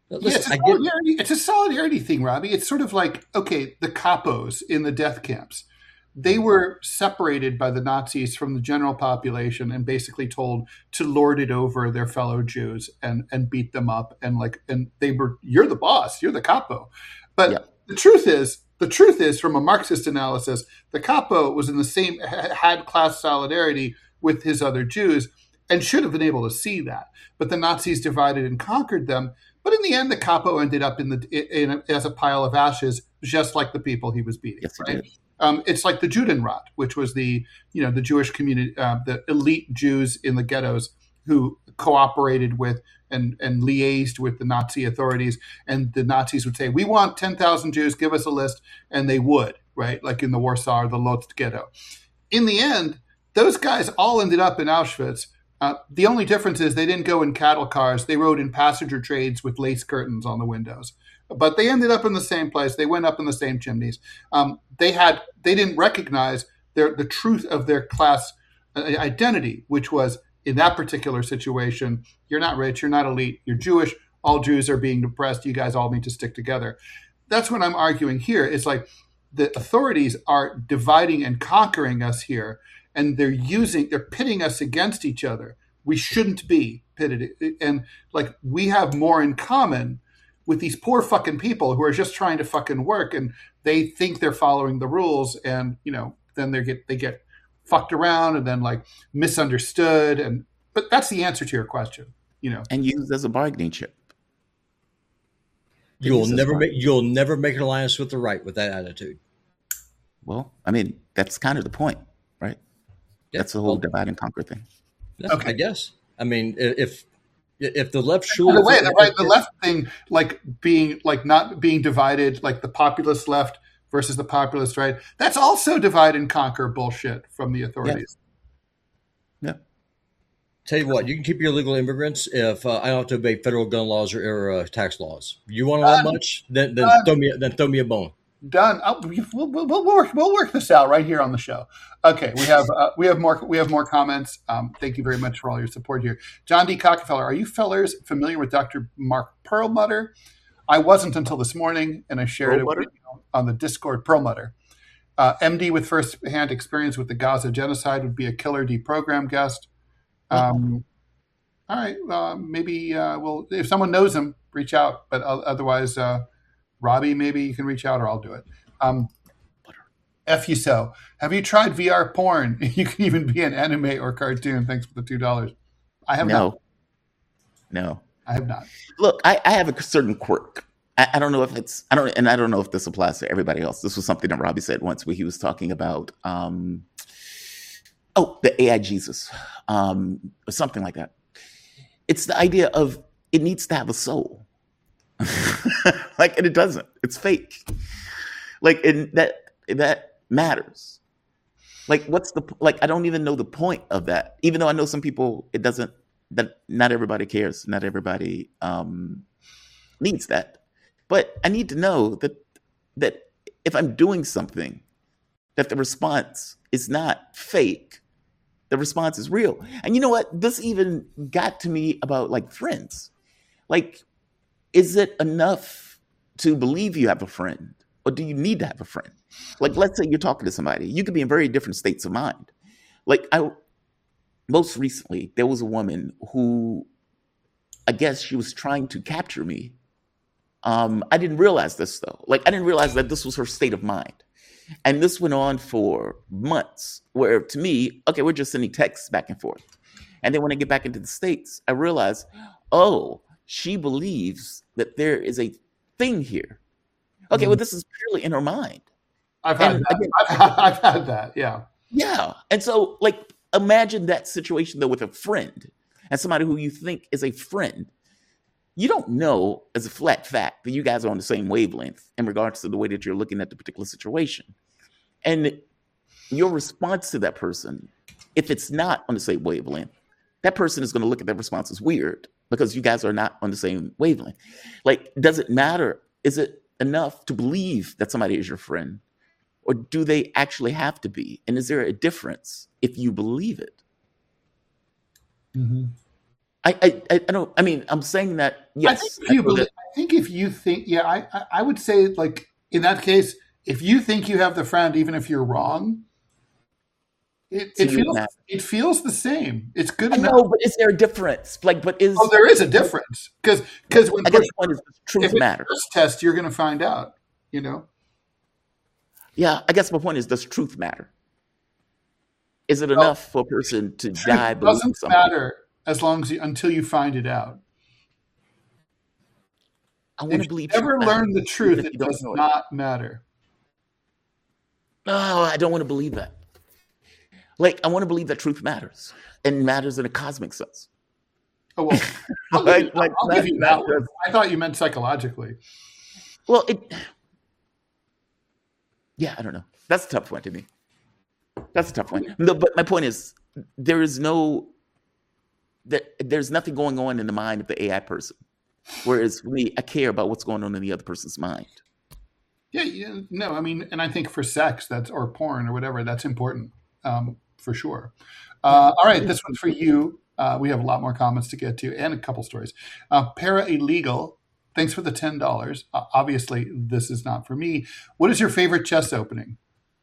Yeah, it's Listen, a I get solidarity. It's a solidarity thing, Robbie. It's sort of like, okay, the capos in the death camps. They were separated by the Nazis from the general population and basically told to lord it over their fellow Jews and and beat them up and like and they were you're the boss, you're the capo. But Yeah. the truth is, the truth is, from a Marxist analysis, the capo was in the same had class solidarity with his other Jews and should have been able to see that. But the Nazis divided and conquered them. But in the end, the capo ended up in the in a, as a pile of ashes, just like the people he was beating. Yes, he right? did. Um, it's like the Judenrat, which was the you know the Jewish community, uh, the elite Jews in the ghettos who cooperated with and and liaised with the Nazi authorities, and the Nazis would say, "We want ten thousand Jews. Give us a list," and they would, right? Like in the Warsaw or the Lodz ghetto. In the end, those guys all ended up in Auschwitz. Uh, the only difference is they didn't go in cattle cars. They rode in passenger trades with lace curtains on the windows. But they ended up in the same place. They went up in the same chimneys. Um, they had they didn't recognize their, the truth of their class uh, identity, which was in that particular situation, you're not rich, you're not elite, you're Jewish. All Jews are being oppressed. You guys all need to stick together. That's what I'm arguing here. It's like the authorities are dividing and conquering us here. And they're using, they're pitting us against each other. We shouldn't be pitted. And like, we have more in common with these poor fucking people who are just trying to fucking work and they think they're following the rules. And, you know, then they get, they get fucked around and then like misunderstood. And, but that's the answer to your question, you know. And used as a bargaining chip. you'll Jesus never Christ. make you'll never make an alliance with the right with that attitude. Well, I mean, that's kind of the point, right? Yeah, That's the whole well, divide and conquer thing. yeah, Okay. I guess. I mean, i- if if the left By truly the way, the right, the left thing, like being like not being divided, like the populist left versus the populist right, that's also divide and conquer bullshit from the authorities. Yeah. Tell you what, you can keep your illegal immigrants if uh, I don't have to obey federal gun laws or, or uh, tax laws. You want that Done. much? Then then Done. throw me then throw me a bone. Done. Oh, we- we'll, we'll, we'll work. We'll work this out right here on the show. Okay, we have uh, we have more we have more comments. Um, thank you very much for all your support here, John D. Cockefeller. Are you fellers familiar with Doctor Mark Perlmutter? I wasn't until this morning, and I shared Perlmutter? it with you on the Discord. Perlmutter, uh, M D with first-hand experience with the Gaza genocide, would be a killer deprogram guest. Um, all right, uh, maybe uh, we'll if someone knows him, reach out. But uh, otherwise. Uh, Robbie, maybe you can reach out or I'll do it. Um, F you so. Have you tried V R porn? You can even be an anime or cartoon. Thanks for the two dollars. I have not. No. No. I have not. Look, I, I have a certain quirk. I, I don't know if it's I don't and I don't know if this applies to everybody else. This was something that Robbie said once where he was talking about um, oh, the A I Jesus. Um, or something like that. It's the idea of it needs to have a soul. Like, and it doesn't. It's fake. Like, and that that matters. Like, what's the like? I don't even know the point of that. Even though I know some people, it doesn't. That not everybody cares. Not everybody um, needs that. But I need to know that that if I'm doing something, that the response is not fake. The response is real. And you know what? This even got to me about like friends. Like, is it enough to believe you have a friend, or do you need to have a friend? Like, let's say you're talking to somebody. You could be in very different states of mind. Like, I most recently, there was a woman who, I guess she was trying to capture me. Um, I didn't realize this, though. Like, I didn't realize that this was her state of mind. And this went on for months, where to me, okay, we're just sending texts back and forth. And then when I get back into the States, I realize, oh, she believes that there is a thing here. Okay, well, this is purely in her mind. I've had And that. again- I've, I've had that. Yeah. Yeah. And so, like, imagine that situation, though, with a friend and somebody who you think is a friend. You don't know as a flat fact that you guys are on the same wavelength in regards to the way that you're looking at the particular situation. And your response to that person, if it's not on the same wavelength, that person is going to look at that response as weird because you guys are not on the same wavelength. Like, does it matter? Is it enough to believe that somebody is your friend? Or do they actually have to be? And is there a difference if you believe it? Mm-hmm. I, I, I don't. I mean, I'm saying that. Yes, I think if you I, believe, that, I think if you think, yeah, I, I, I would say like in that case, if you think you have the friend, even if you're wrong, it, it feels matter. it feels the same. It's good I enough. know, but is there a difference? Like, but is oh, there is a difference because because when I guess one is truth if matter. It's a test, you're going to find out. You know. Yeah, I guess my point is, does truth matter? Is it enough oh, for a person to die? It doesn't matter as long as you until you find it out. I want if to believe. You never learn the truth. It does not it. matter. No, I don't want to believe that. Like, I want to believe that truth matters and matters in a cosmic sense. Oh well, I'll like, give you, like I'll that, give you that. that I thought you meant psychologically. Well, it. Yeah, I don't know. That's a tough one to me. That's a tough one. No, but my point is, there is no, there, there's nothing going on in the mind of the A I person. Whereas for me, I care about what's going on in the other person's mind. Yeah, yeah, no, I mean, and I think for sex, that's or porn or whatever, that's important um, for sure. Uh, all right, this one's for you. Uh, we have a lot more comments to get to and a couple stories. Uh, Para Illegal, thanks for the ten dollars. Uh, obviously, this is not for me. What is your favorite chess opening?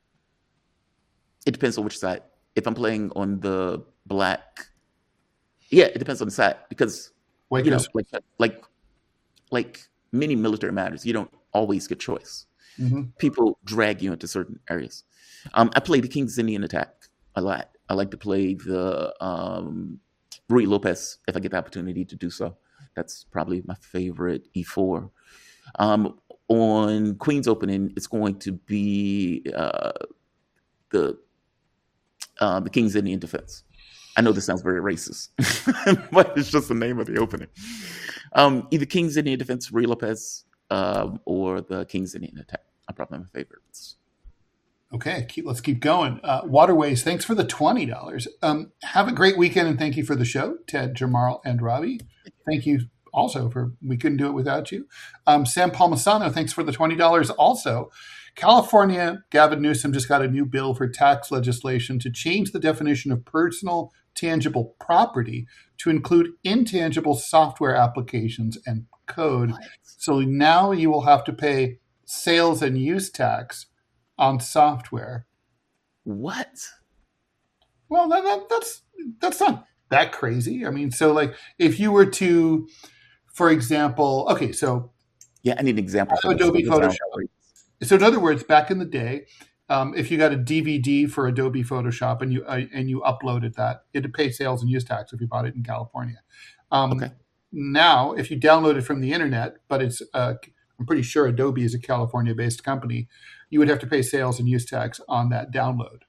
It depends on which side. If I'm playing on the black, yeah, it depends on the side because Wait, you know, like like like many military matters, you don't always get choice. Mm-hmm. People drag you into certain areas. Um, I play the King's Indian Attack a lot. I like to play the um, Ruy Lopez if I get the opportunity to do so. That's probably my favorite E four. Um, on Queen's Opening, it's going to be uh, the uh, the King's Indian Defense. I know this sounds very racist, but it's just the name of the opening. Um, either King's Indian Defense, Ruy Lopez, um, or the King's Indian Attack are probably my favorites. Okay, keep, let's keep going. Uh, Waterways, thanks for the twenty dollars. Um, have a great weekend, and thank you for the show, Ted, Jamarl, and Robbie. Thank you also for, we couldn't do it without you. Um, Sam Palmisano, thanks for the twenty dollars also. California, Gavin Newsom just got a new bill for tax legislation to change the definition of personal tangible property to include intangible software applications and code. What? So now you will have to pay sales and use tax on software. What? Well, that, that, that's that's not that crazy. I mean, so like if you were to, for example, okay, so yeah, I need an example. For Adobe Photoshop. So in other words, back in the day, um, if you got a D V D for Adobe Photoshop and you uh, and you uploaded that, you had to pay sales and use tax if you bought it in California. Um, okay. Now, if you download it from the internet, but it's uh, I'm pretty sure Adobe is a California-based company, you would have to pay sales and use tax on that download.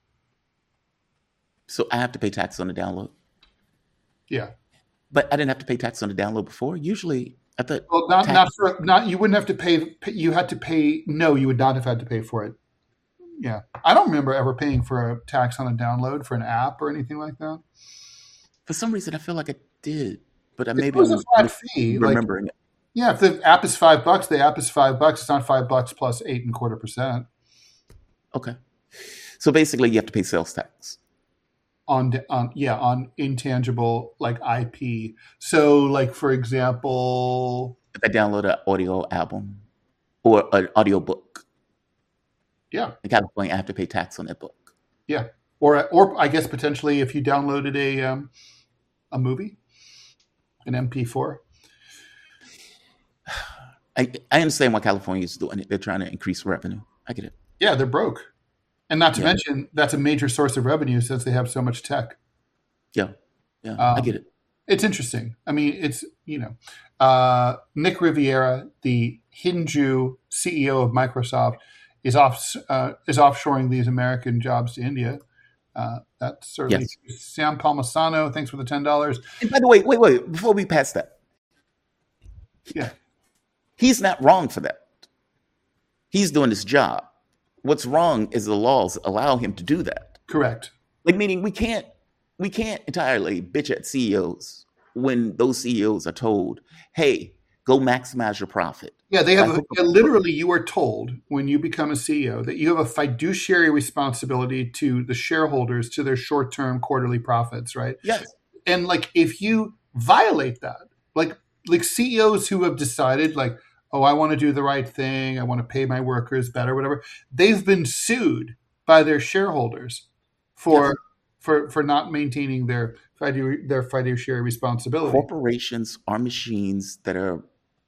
So I have to pay tax on the download? Yeah. But I didn't have to pay tax on the download before? Usually, I thought... Well, not, tax- not for... Not, you wouldn't have to pay... You had to pay... No, you would not have had to pay for it. Yeah. I don't remember ever paying for a tax on a download for an app or anything like that. For some reason, I feel like I did. But I maybe it was a flat fee. Remembering like, it. Yeah, if the app is five bucks, the app is five bucks. It's not five bucks plus eight and a quarter percent. Okay. So basically, you have to pay sales tax. On, on yeah, on intangible, like I P. So, like, for example... If I download an audio album or an audio book. Yeah. In California, I have to pay tax on that book. Yeah. Or, or I guess, potentially, if you downloaded a um, a movie, an M P four. I, I understand what California is doing. They're trying to increase revenue. I get it. Yeah, they're broke. And not to yeah. mention, that's a major source of revenue since they have so much tech. Yeah, yeah, um, I get it. It's interesting. I mean, it's, you know, uh, Nick Riviera, the Hindu C E O of Microsoft, is off uh, is offshoring these American jobs to India. Uh, that's certainly yes. Sam Palmisano. Thanks for the ten dollars. And by the way, wait, wait, before we pass that. Yeah. He's not wrong for that. He's doing his job. What's wrong is the laws allow him to do that. Correct. Like, meaning we can't we can't entirely bitch at C E Os when those C E Os are told, hey, go maximize your profit. Yeah, they have a, yeah, literally you are told when you become a C E O that you have a fiduciary responsibility to the shareholders, to their short-term quarterly profits, right? Yes. And like if you violate that. Like like C E Os who have decided like, oh, I want to do the right thing, I want to pay my workers better, whatever. They've been sued by their shareholders for yes. for for not maintaining their fidu- their fiduciary responsibility. Corporations are machines that are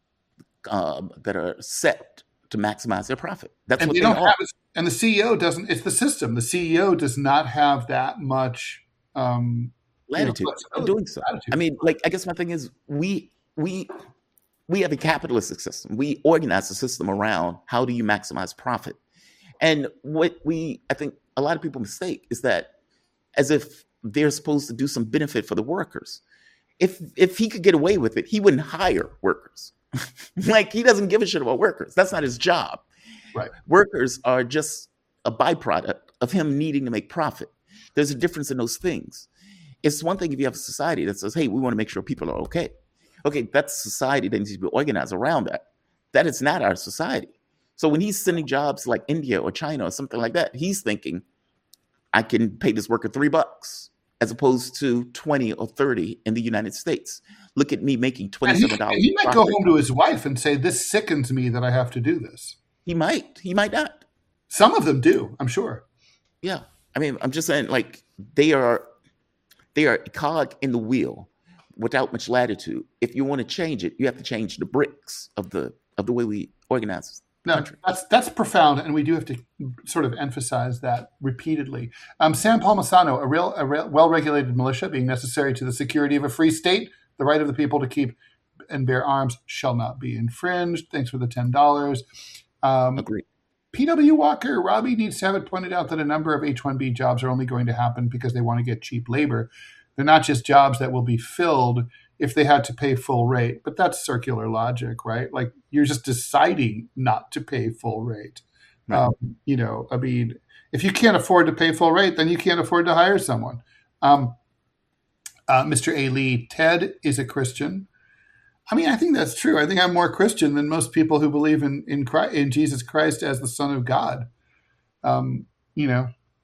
um, that are set to maximize their profit. That's and what they they don't are. have. And the C E O doesn't. It's the system. The C E O does not have that much um, latitude you know, in doing so. latitude. I mean, like, I guess my thing is we we we have a capitalistic system. We organize the system around how do you maximize profit. And what we, I think a lot of people mistake is that as if they're supposed to do some benefit for the workers. If if he could get away with it, he wouldn't hire workers. Like, he doesn't give a shit about workers. That's not his job. Right. Workers are just a byproduct of him needing to make profit. There's a difference in those things. It's one thing if you have a society that says, hey, we want to make sure people are okay. Okay, that's a society that needs to be organized around that. That is not our society. So when he's sending jobs like India or China or something like that, he's thinking, I can pay this worker three bucks as opposed to twenty or thirty in the United States. Look at me making twenty-seven dollars. He, he might go home to his wife and say, this sickens me that I have to do this. He might. He might not. Some of them do, I'm sure. Yeah. I mean, I'm just saying, like, they are they are a cog in the wheel without much latitude. If you want to change it, you have to change the bricks of the of the way we organize the no, country. That's that's profound, and we do have to sort of emphasize that repeatedly. Um, Sam Palmisano, a real, a real well-regulated militia being necessary to the security of a free state, the right of the people to keep and bear arms shall not be infringed. Thanks for the ten dollars. Um, Agreed. P W Walker, Robbie needs to have it pointed out that a number of H one B jobs are only going to happen because they want to get cheap labor. They're not just jobs that will be filled if they had to pay full rate. But that's circular logic, right? Like, you're just deciding not to pay full rate. Right. Um, you know, I mean, if you can't afford to pay full rate, then you can't afford to hire someone. Um, uh, Mister A. Lee, Ted is a Christian. I mean, I think that's true. I think I'm more Christian than most people who believe in in, Christ, in Jesus Christ as the Son of God. Um, you know,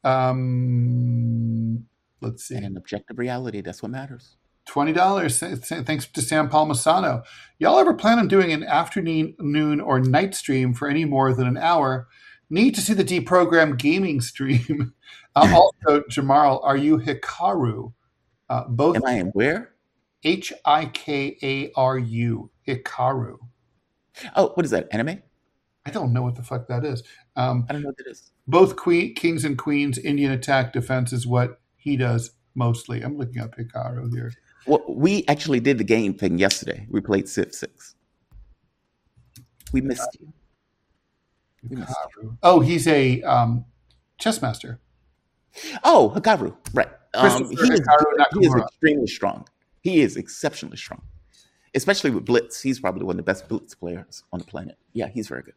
um, let's see. And objective reality, that's what matters. twenty dollars. Thanks to Sam Palmisano. Y'all ever plan on doing an afternoon, noon, or night stream for any more than an hour? Need to see the deprogrammed gaming stream. uh, also, Jamarl, are you Hikaru? Uh, both. Am I in where? H I K A R U, Hikaru. Oh, what is that, anime? I don't know what the fuck that is. Um, I don't know what that is. Both queen, Kings and Queens, Indian attack defense is what he does mostly. I'm looking up Hikaru here. Well, we actually did the game thing yesterday. We played Civ six. We missed you. We missed you. Oh, he's a um, chess master. Oh, Hikaru, right. Um, he, is, Hikaru he is extremely strong. He is exceptionally strong, especially with Blitz. He's probably one of the best Blitz players on the planet. Yeah, he's very good.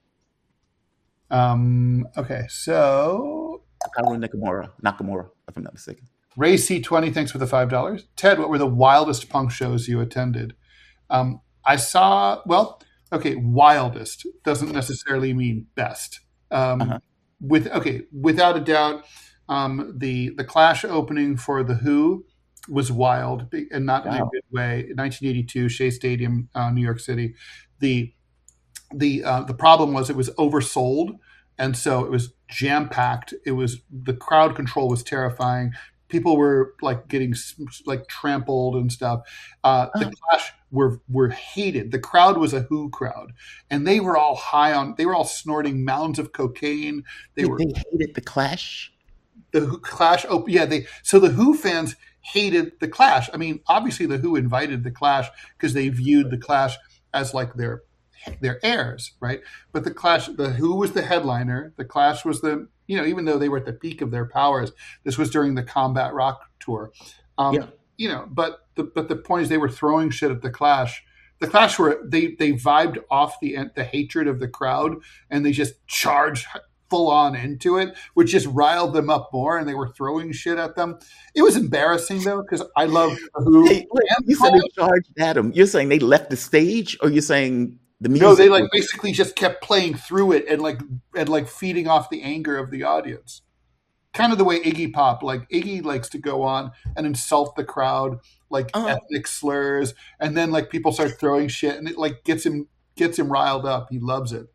Um, okay, so Hikaru Nakamura, Nakamura, if I'm not mistaken. Ray C twenty, thanks for the five dollars. Ted, what were the wildest punk shows you attended? Um, I saw, well, okay, wildest doesn't necessarily mean best. Um, uh-huh. With okay, without a doubt, um, the the Clash opening for The Who was wild, and not wow. in a good way. In nineteen eighty-two, Shea Stadium, uh, New York City. The the uh, the problem was it was oversold, and so it was jam packed. It was the crowd control was terrifying. People were like getting like trampled and stuff. Uh, the oh. Clash were were hated. The crowd was a Who crowd, and they were all high on. They were all snorting mounds of cocaine. They Wait, were. They hated the Clash. The Who, Clash. Oh, yeah. They so the Who fans hated the Clash. I mean, obviously the Who invited the Clash because they viewed the Clash as like their their heirs, right? But the Clash, the Who was the headliner. The Clash was the, you know, even though they were at the peak of their powers, this was during the Combat Rock tour. Um, yeah. You know, but the but the point is they were throwing shit at the Clash. The Clash were they they vibed off the the hatred of the crowd, and they just charged full on into it, which just riled them up more, and they were throwing shit at them. It was embarrassing though, because I love Who. Hey, wait, you said they charged at them. You're saying they left the stage, or you're saying the music? No, they like basically just kept playing through it and like and like feeding off the anger of the audience. kind of the way Iggy Pop, like Iggy likes to go on and insult the crowd, like Uh-huh. ethnic slurs, and then like people start throwing shit, and it like gets him gets him riled up. He loves it.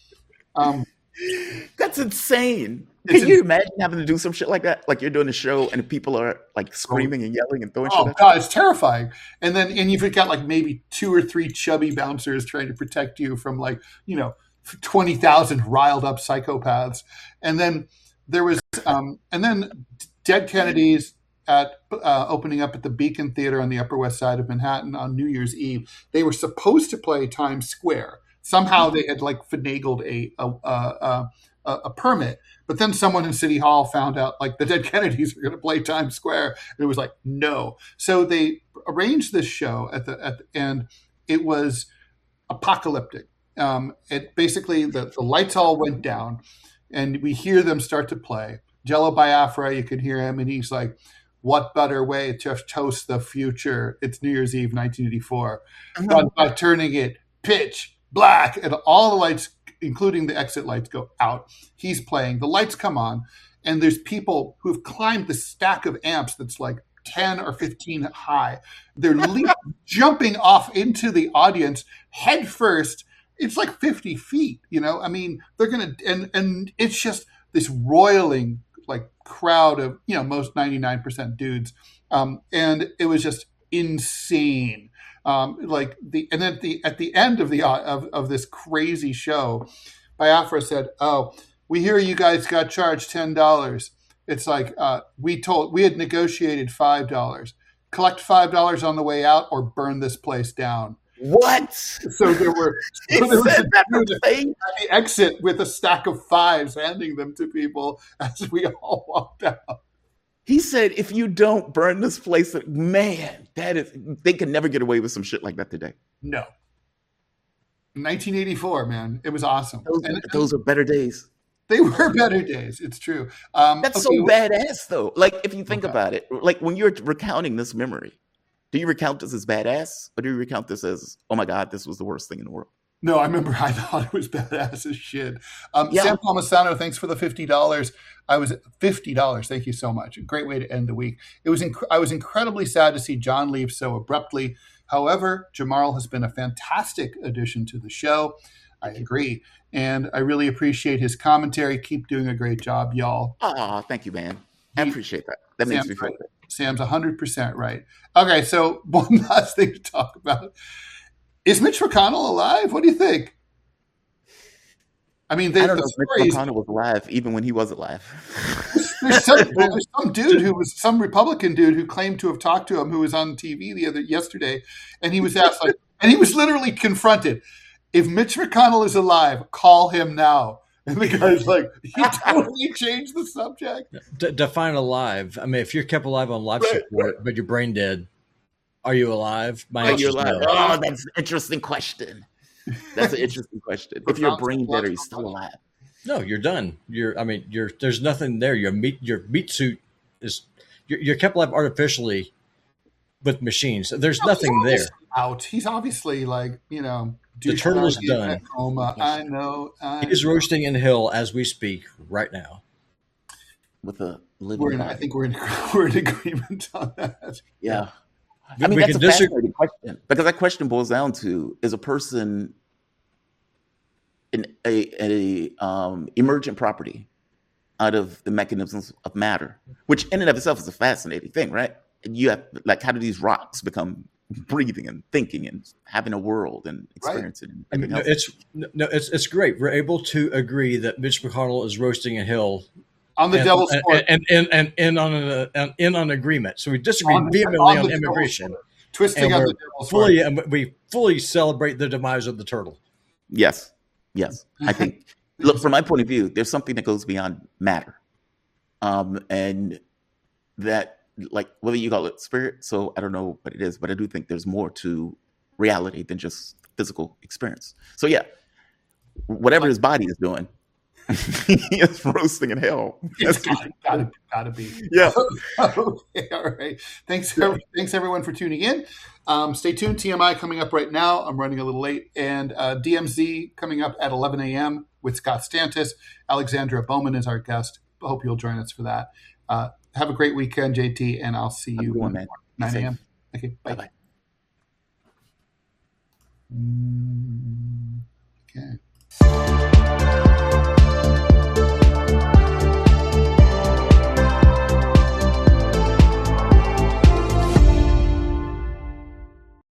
Um, That's insane. It's Can you imagine having to do some shit like that? Like you're doing a show and people are like screaming and yelling and throwing oh shit at god, it's terrifying. And then and you've got like maybe two or three chubby bouncers trying to protect you from like you know twenty thousand riled up psychopaths. And then there was um, and then Dead Kennedys at uh, opening up at the Beacon Theater on the Upper West Side of Manhattan on New Year's Eve. They were supposed to play Times Square. Somehow they had like finagled a a, a, a, a permit, but then someone in City Hall found out like the Dead Kennedys were going to play Times Square, and it was like no. So they arranged this show at the at the end. It was apocalyptic. Um, it basically the, the lights all went down, and we hear them start to play. Jello Biafra, you could hear him, and he's like, "What better way to toast the future? It's New Year's Eve, nineteen eighty-four, Uh-huh. done by turning it pitch black," and all the lights, including the exit lights, go out. He's playing. The lights come on, and there's people who've climbed the stack of amps that's like ten or fifteen high. They're leap, jumping off into the audience head first. It's like fifty feet, you know? I mean, they're going to, and and it's just this roiling, like, crowd of, you know, most ninety-nine percent dudes. Um, and it was just insane. Um, like the, and then at the, at the end of the, of, of this crazy show, Biafra said, "Oh, we hear you guys got charged ten dollars. It's like, uh, we told, we had negotiated five dollars. Collect five dollars on the way out or burn this place down." What? So there were, He so there was said a that dude for thing? at the exit with a stack of fives, handing them to people as we all walked out. He said, if you don't burn this place, man, that is, they can never get away with some shit like that today. No. nineteen eighty-four, man. It was awesome. Those, And those are better days. they were better days. It's true. Um, That's okay, so badass, though. Like, if you think Okay. about it, like when you're recounting this memory, do you recount this as badass? Or do you recount this as, oh my God, this was the worst thing in the world? No, I remember I thought it was badass as shit. Um, Yeah. Sam Palmisano, thanks for the fifty dollars. I was fifty dollars. Thank you so much. A great way to end the week. It was. Inc- I was incredibly sad to see John leave so abruptly. However, Jamal has been a fantastic addition to the show. I agree, and I really appreciate his commentary. Keep doing a great job, y'all. Oh, thank you, man. I He- appreciate that. That makes Sam's me feel right. good. Sam's one hundred percent right. Okay, so one last thing to talk about. Is Mitch McConnell alive? What do you think? I mean, they, I don't the know if Mitch stories, McConnell was alive, even when he was alive. there's, some, there's some dude who was some Republican dude who claimed to have talked to him, who was on T V the other yesterday, and he was asked like, and he was literally confronted. If Mitch McConnell is alive, call him now. And the guy's like, he totally changed the subject. D- define alive. I mean, if you're kept alive on life Right, support, but you're brain dead, are you alive? My Are answer you is alive? no. Oh, that's an interesting question. That's an interesting question. If you're brain dead, are you still alive? No, you're done. You're. I mean, you're. There's nothing there. Your meat. Your meat suit is. You're, you're kept alive artificially with machines. There's No, nothing he's there. obviously Out. He's obviously like, you know, The turtle is douchebag done. at Coma. I know. I He is know. roasting in hell as we speak right now. With a living We're in, body. I think we're in, we're in agreement on that. Yeah. We- I mean, we that's a can disagree- fascinating question because that question boils down to, is a person an a, a um, emergent property out of the mechanisms of matter, which in and of itself is a fascinating thing, right? And you have, like, how do these rocks become breathing and thinking and having a world and experiencing and I mean, everything no, else? it's no, it's it's great. We're able to agree that Mitch McConnell is roasting in hell On the and, devil's and, court, and, and, and, and on a, and in on agreement. So we disagree On the- vehemently on on, the devil's immigration, court. twisting and on we're the devil's fully court. and we fully celebrate the demise of the turtle. Yes. Yes. I think, look, from my point of view, there's something that goes beyond matter. Um, and that, like, whether you call it spirit, so I don't know what it is, but I do think there's more to reality than just physical experience. So, yeah, whatever his body is doing, he is roasting in hell. It's gotta, gotta, gotta be. Yeah. Okay, all right. Thanks, thanks everyone for tuning in. Um, stay tuned. T M I coming up right now. I'm running a little late, and uh, D M Z coming up at eleven a.m. with Scott Stantis. Alexandra Bowman is our guest. hope you'll join us for that. Uh, have a great weekend, J T, and I'll see you on, man. nine a.m. Okay, bye. Bye-bye. Mm, okay.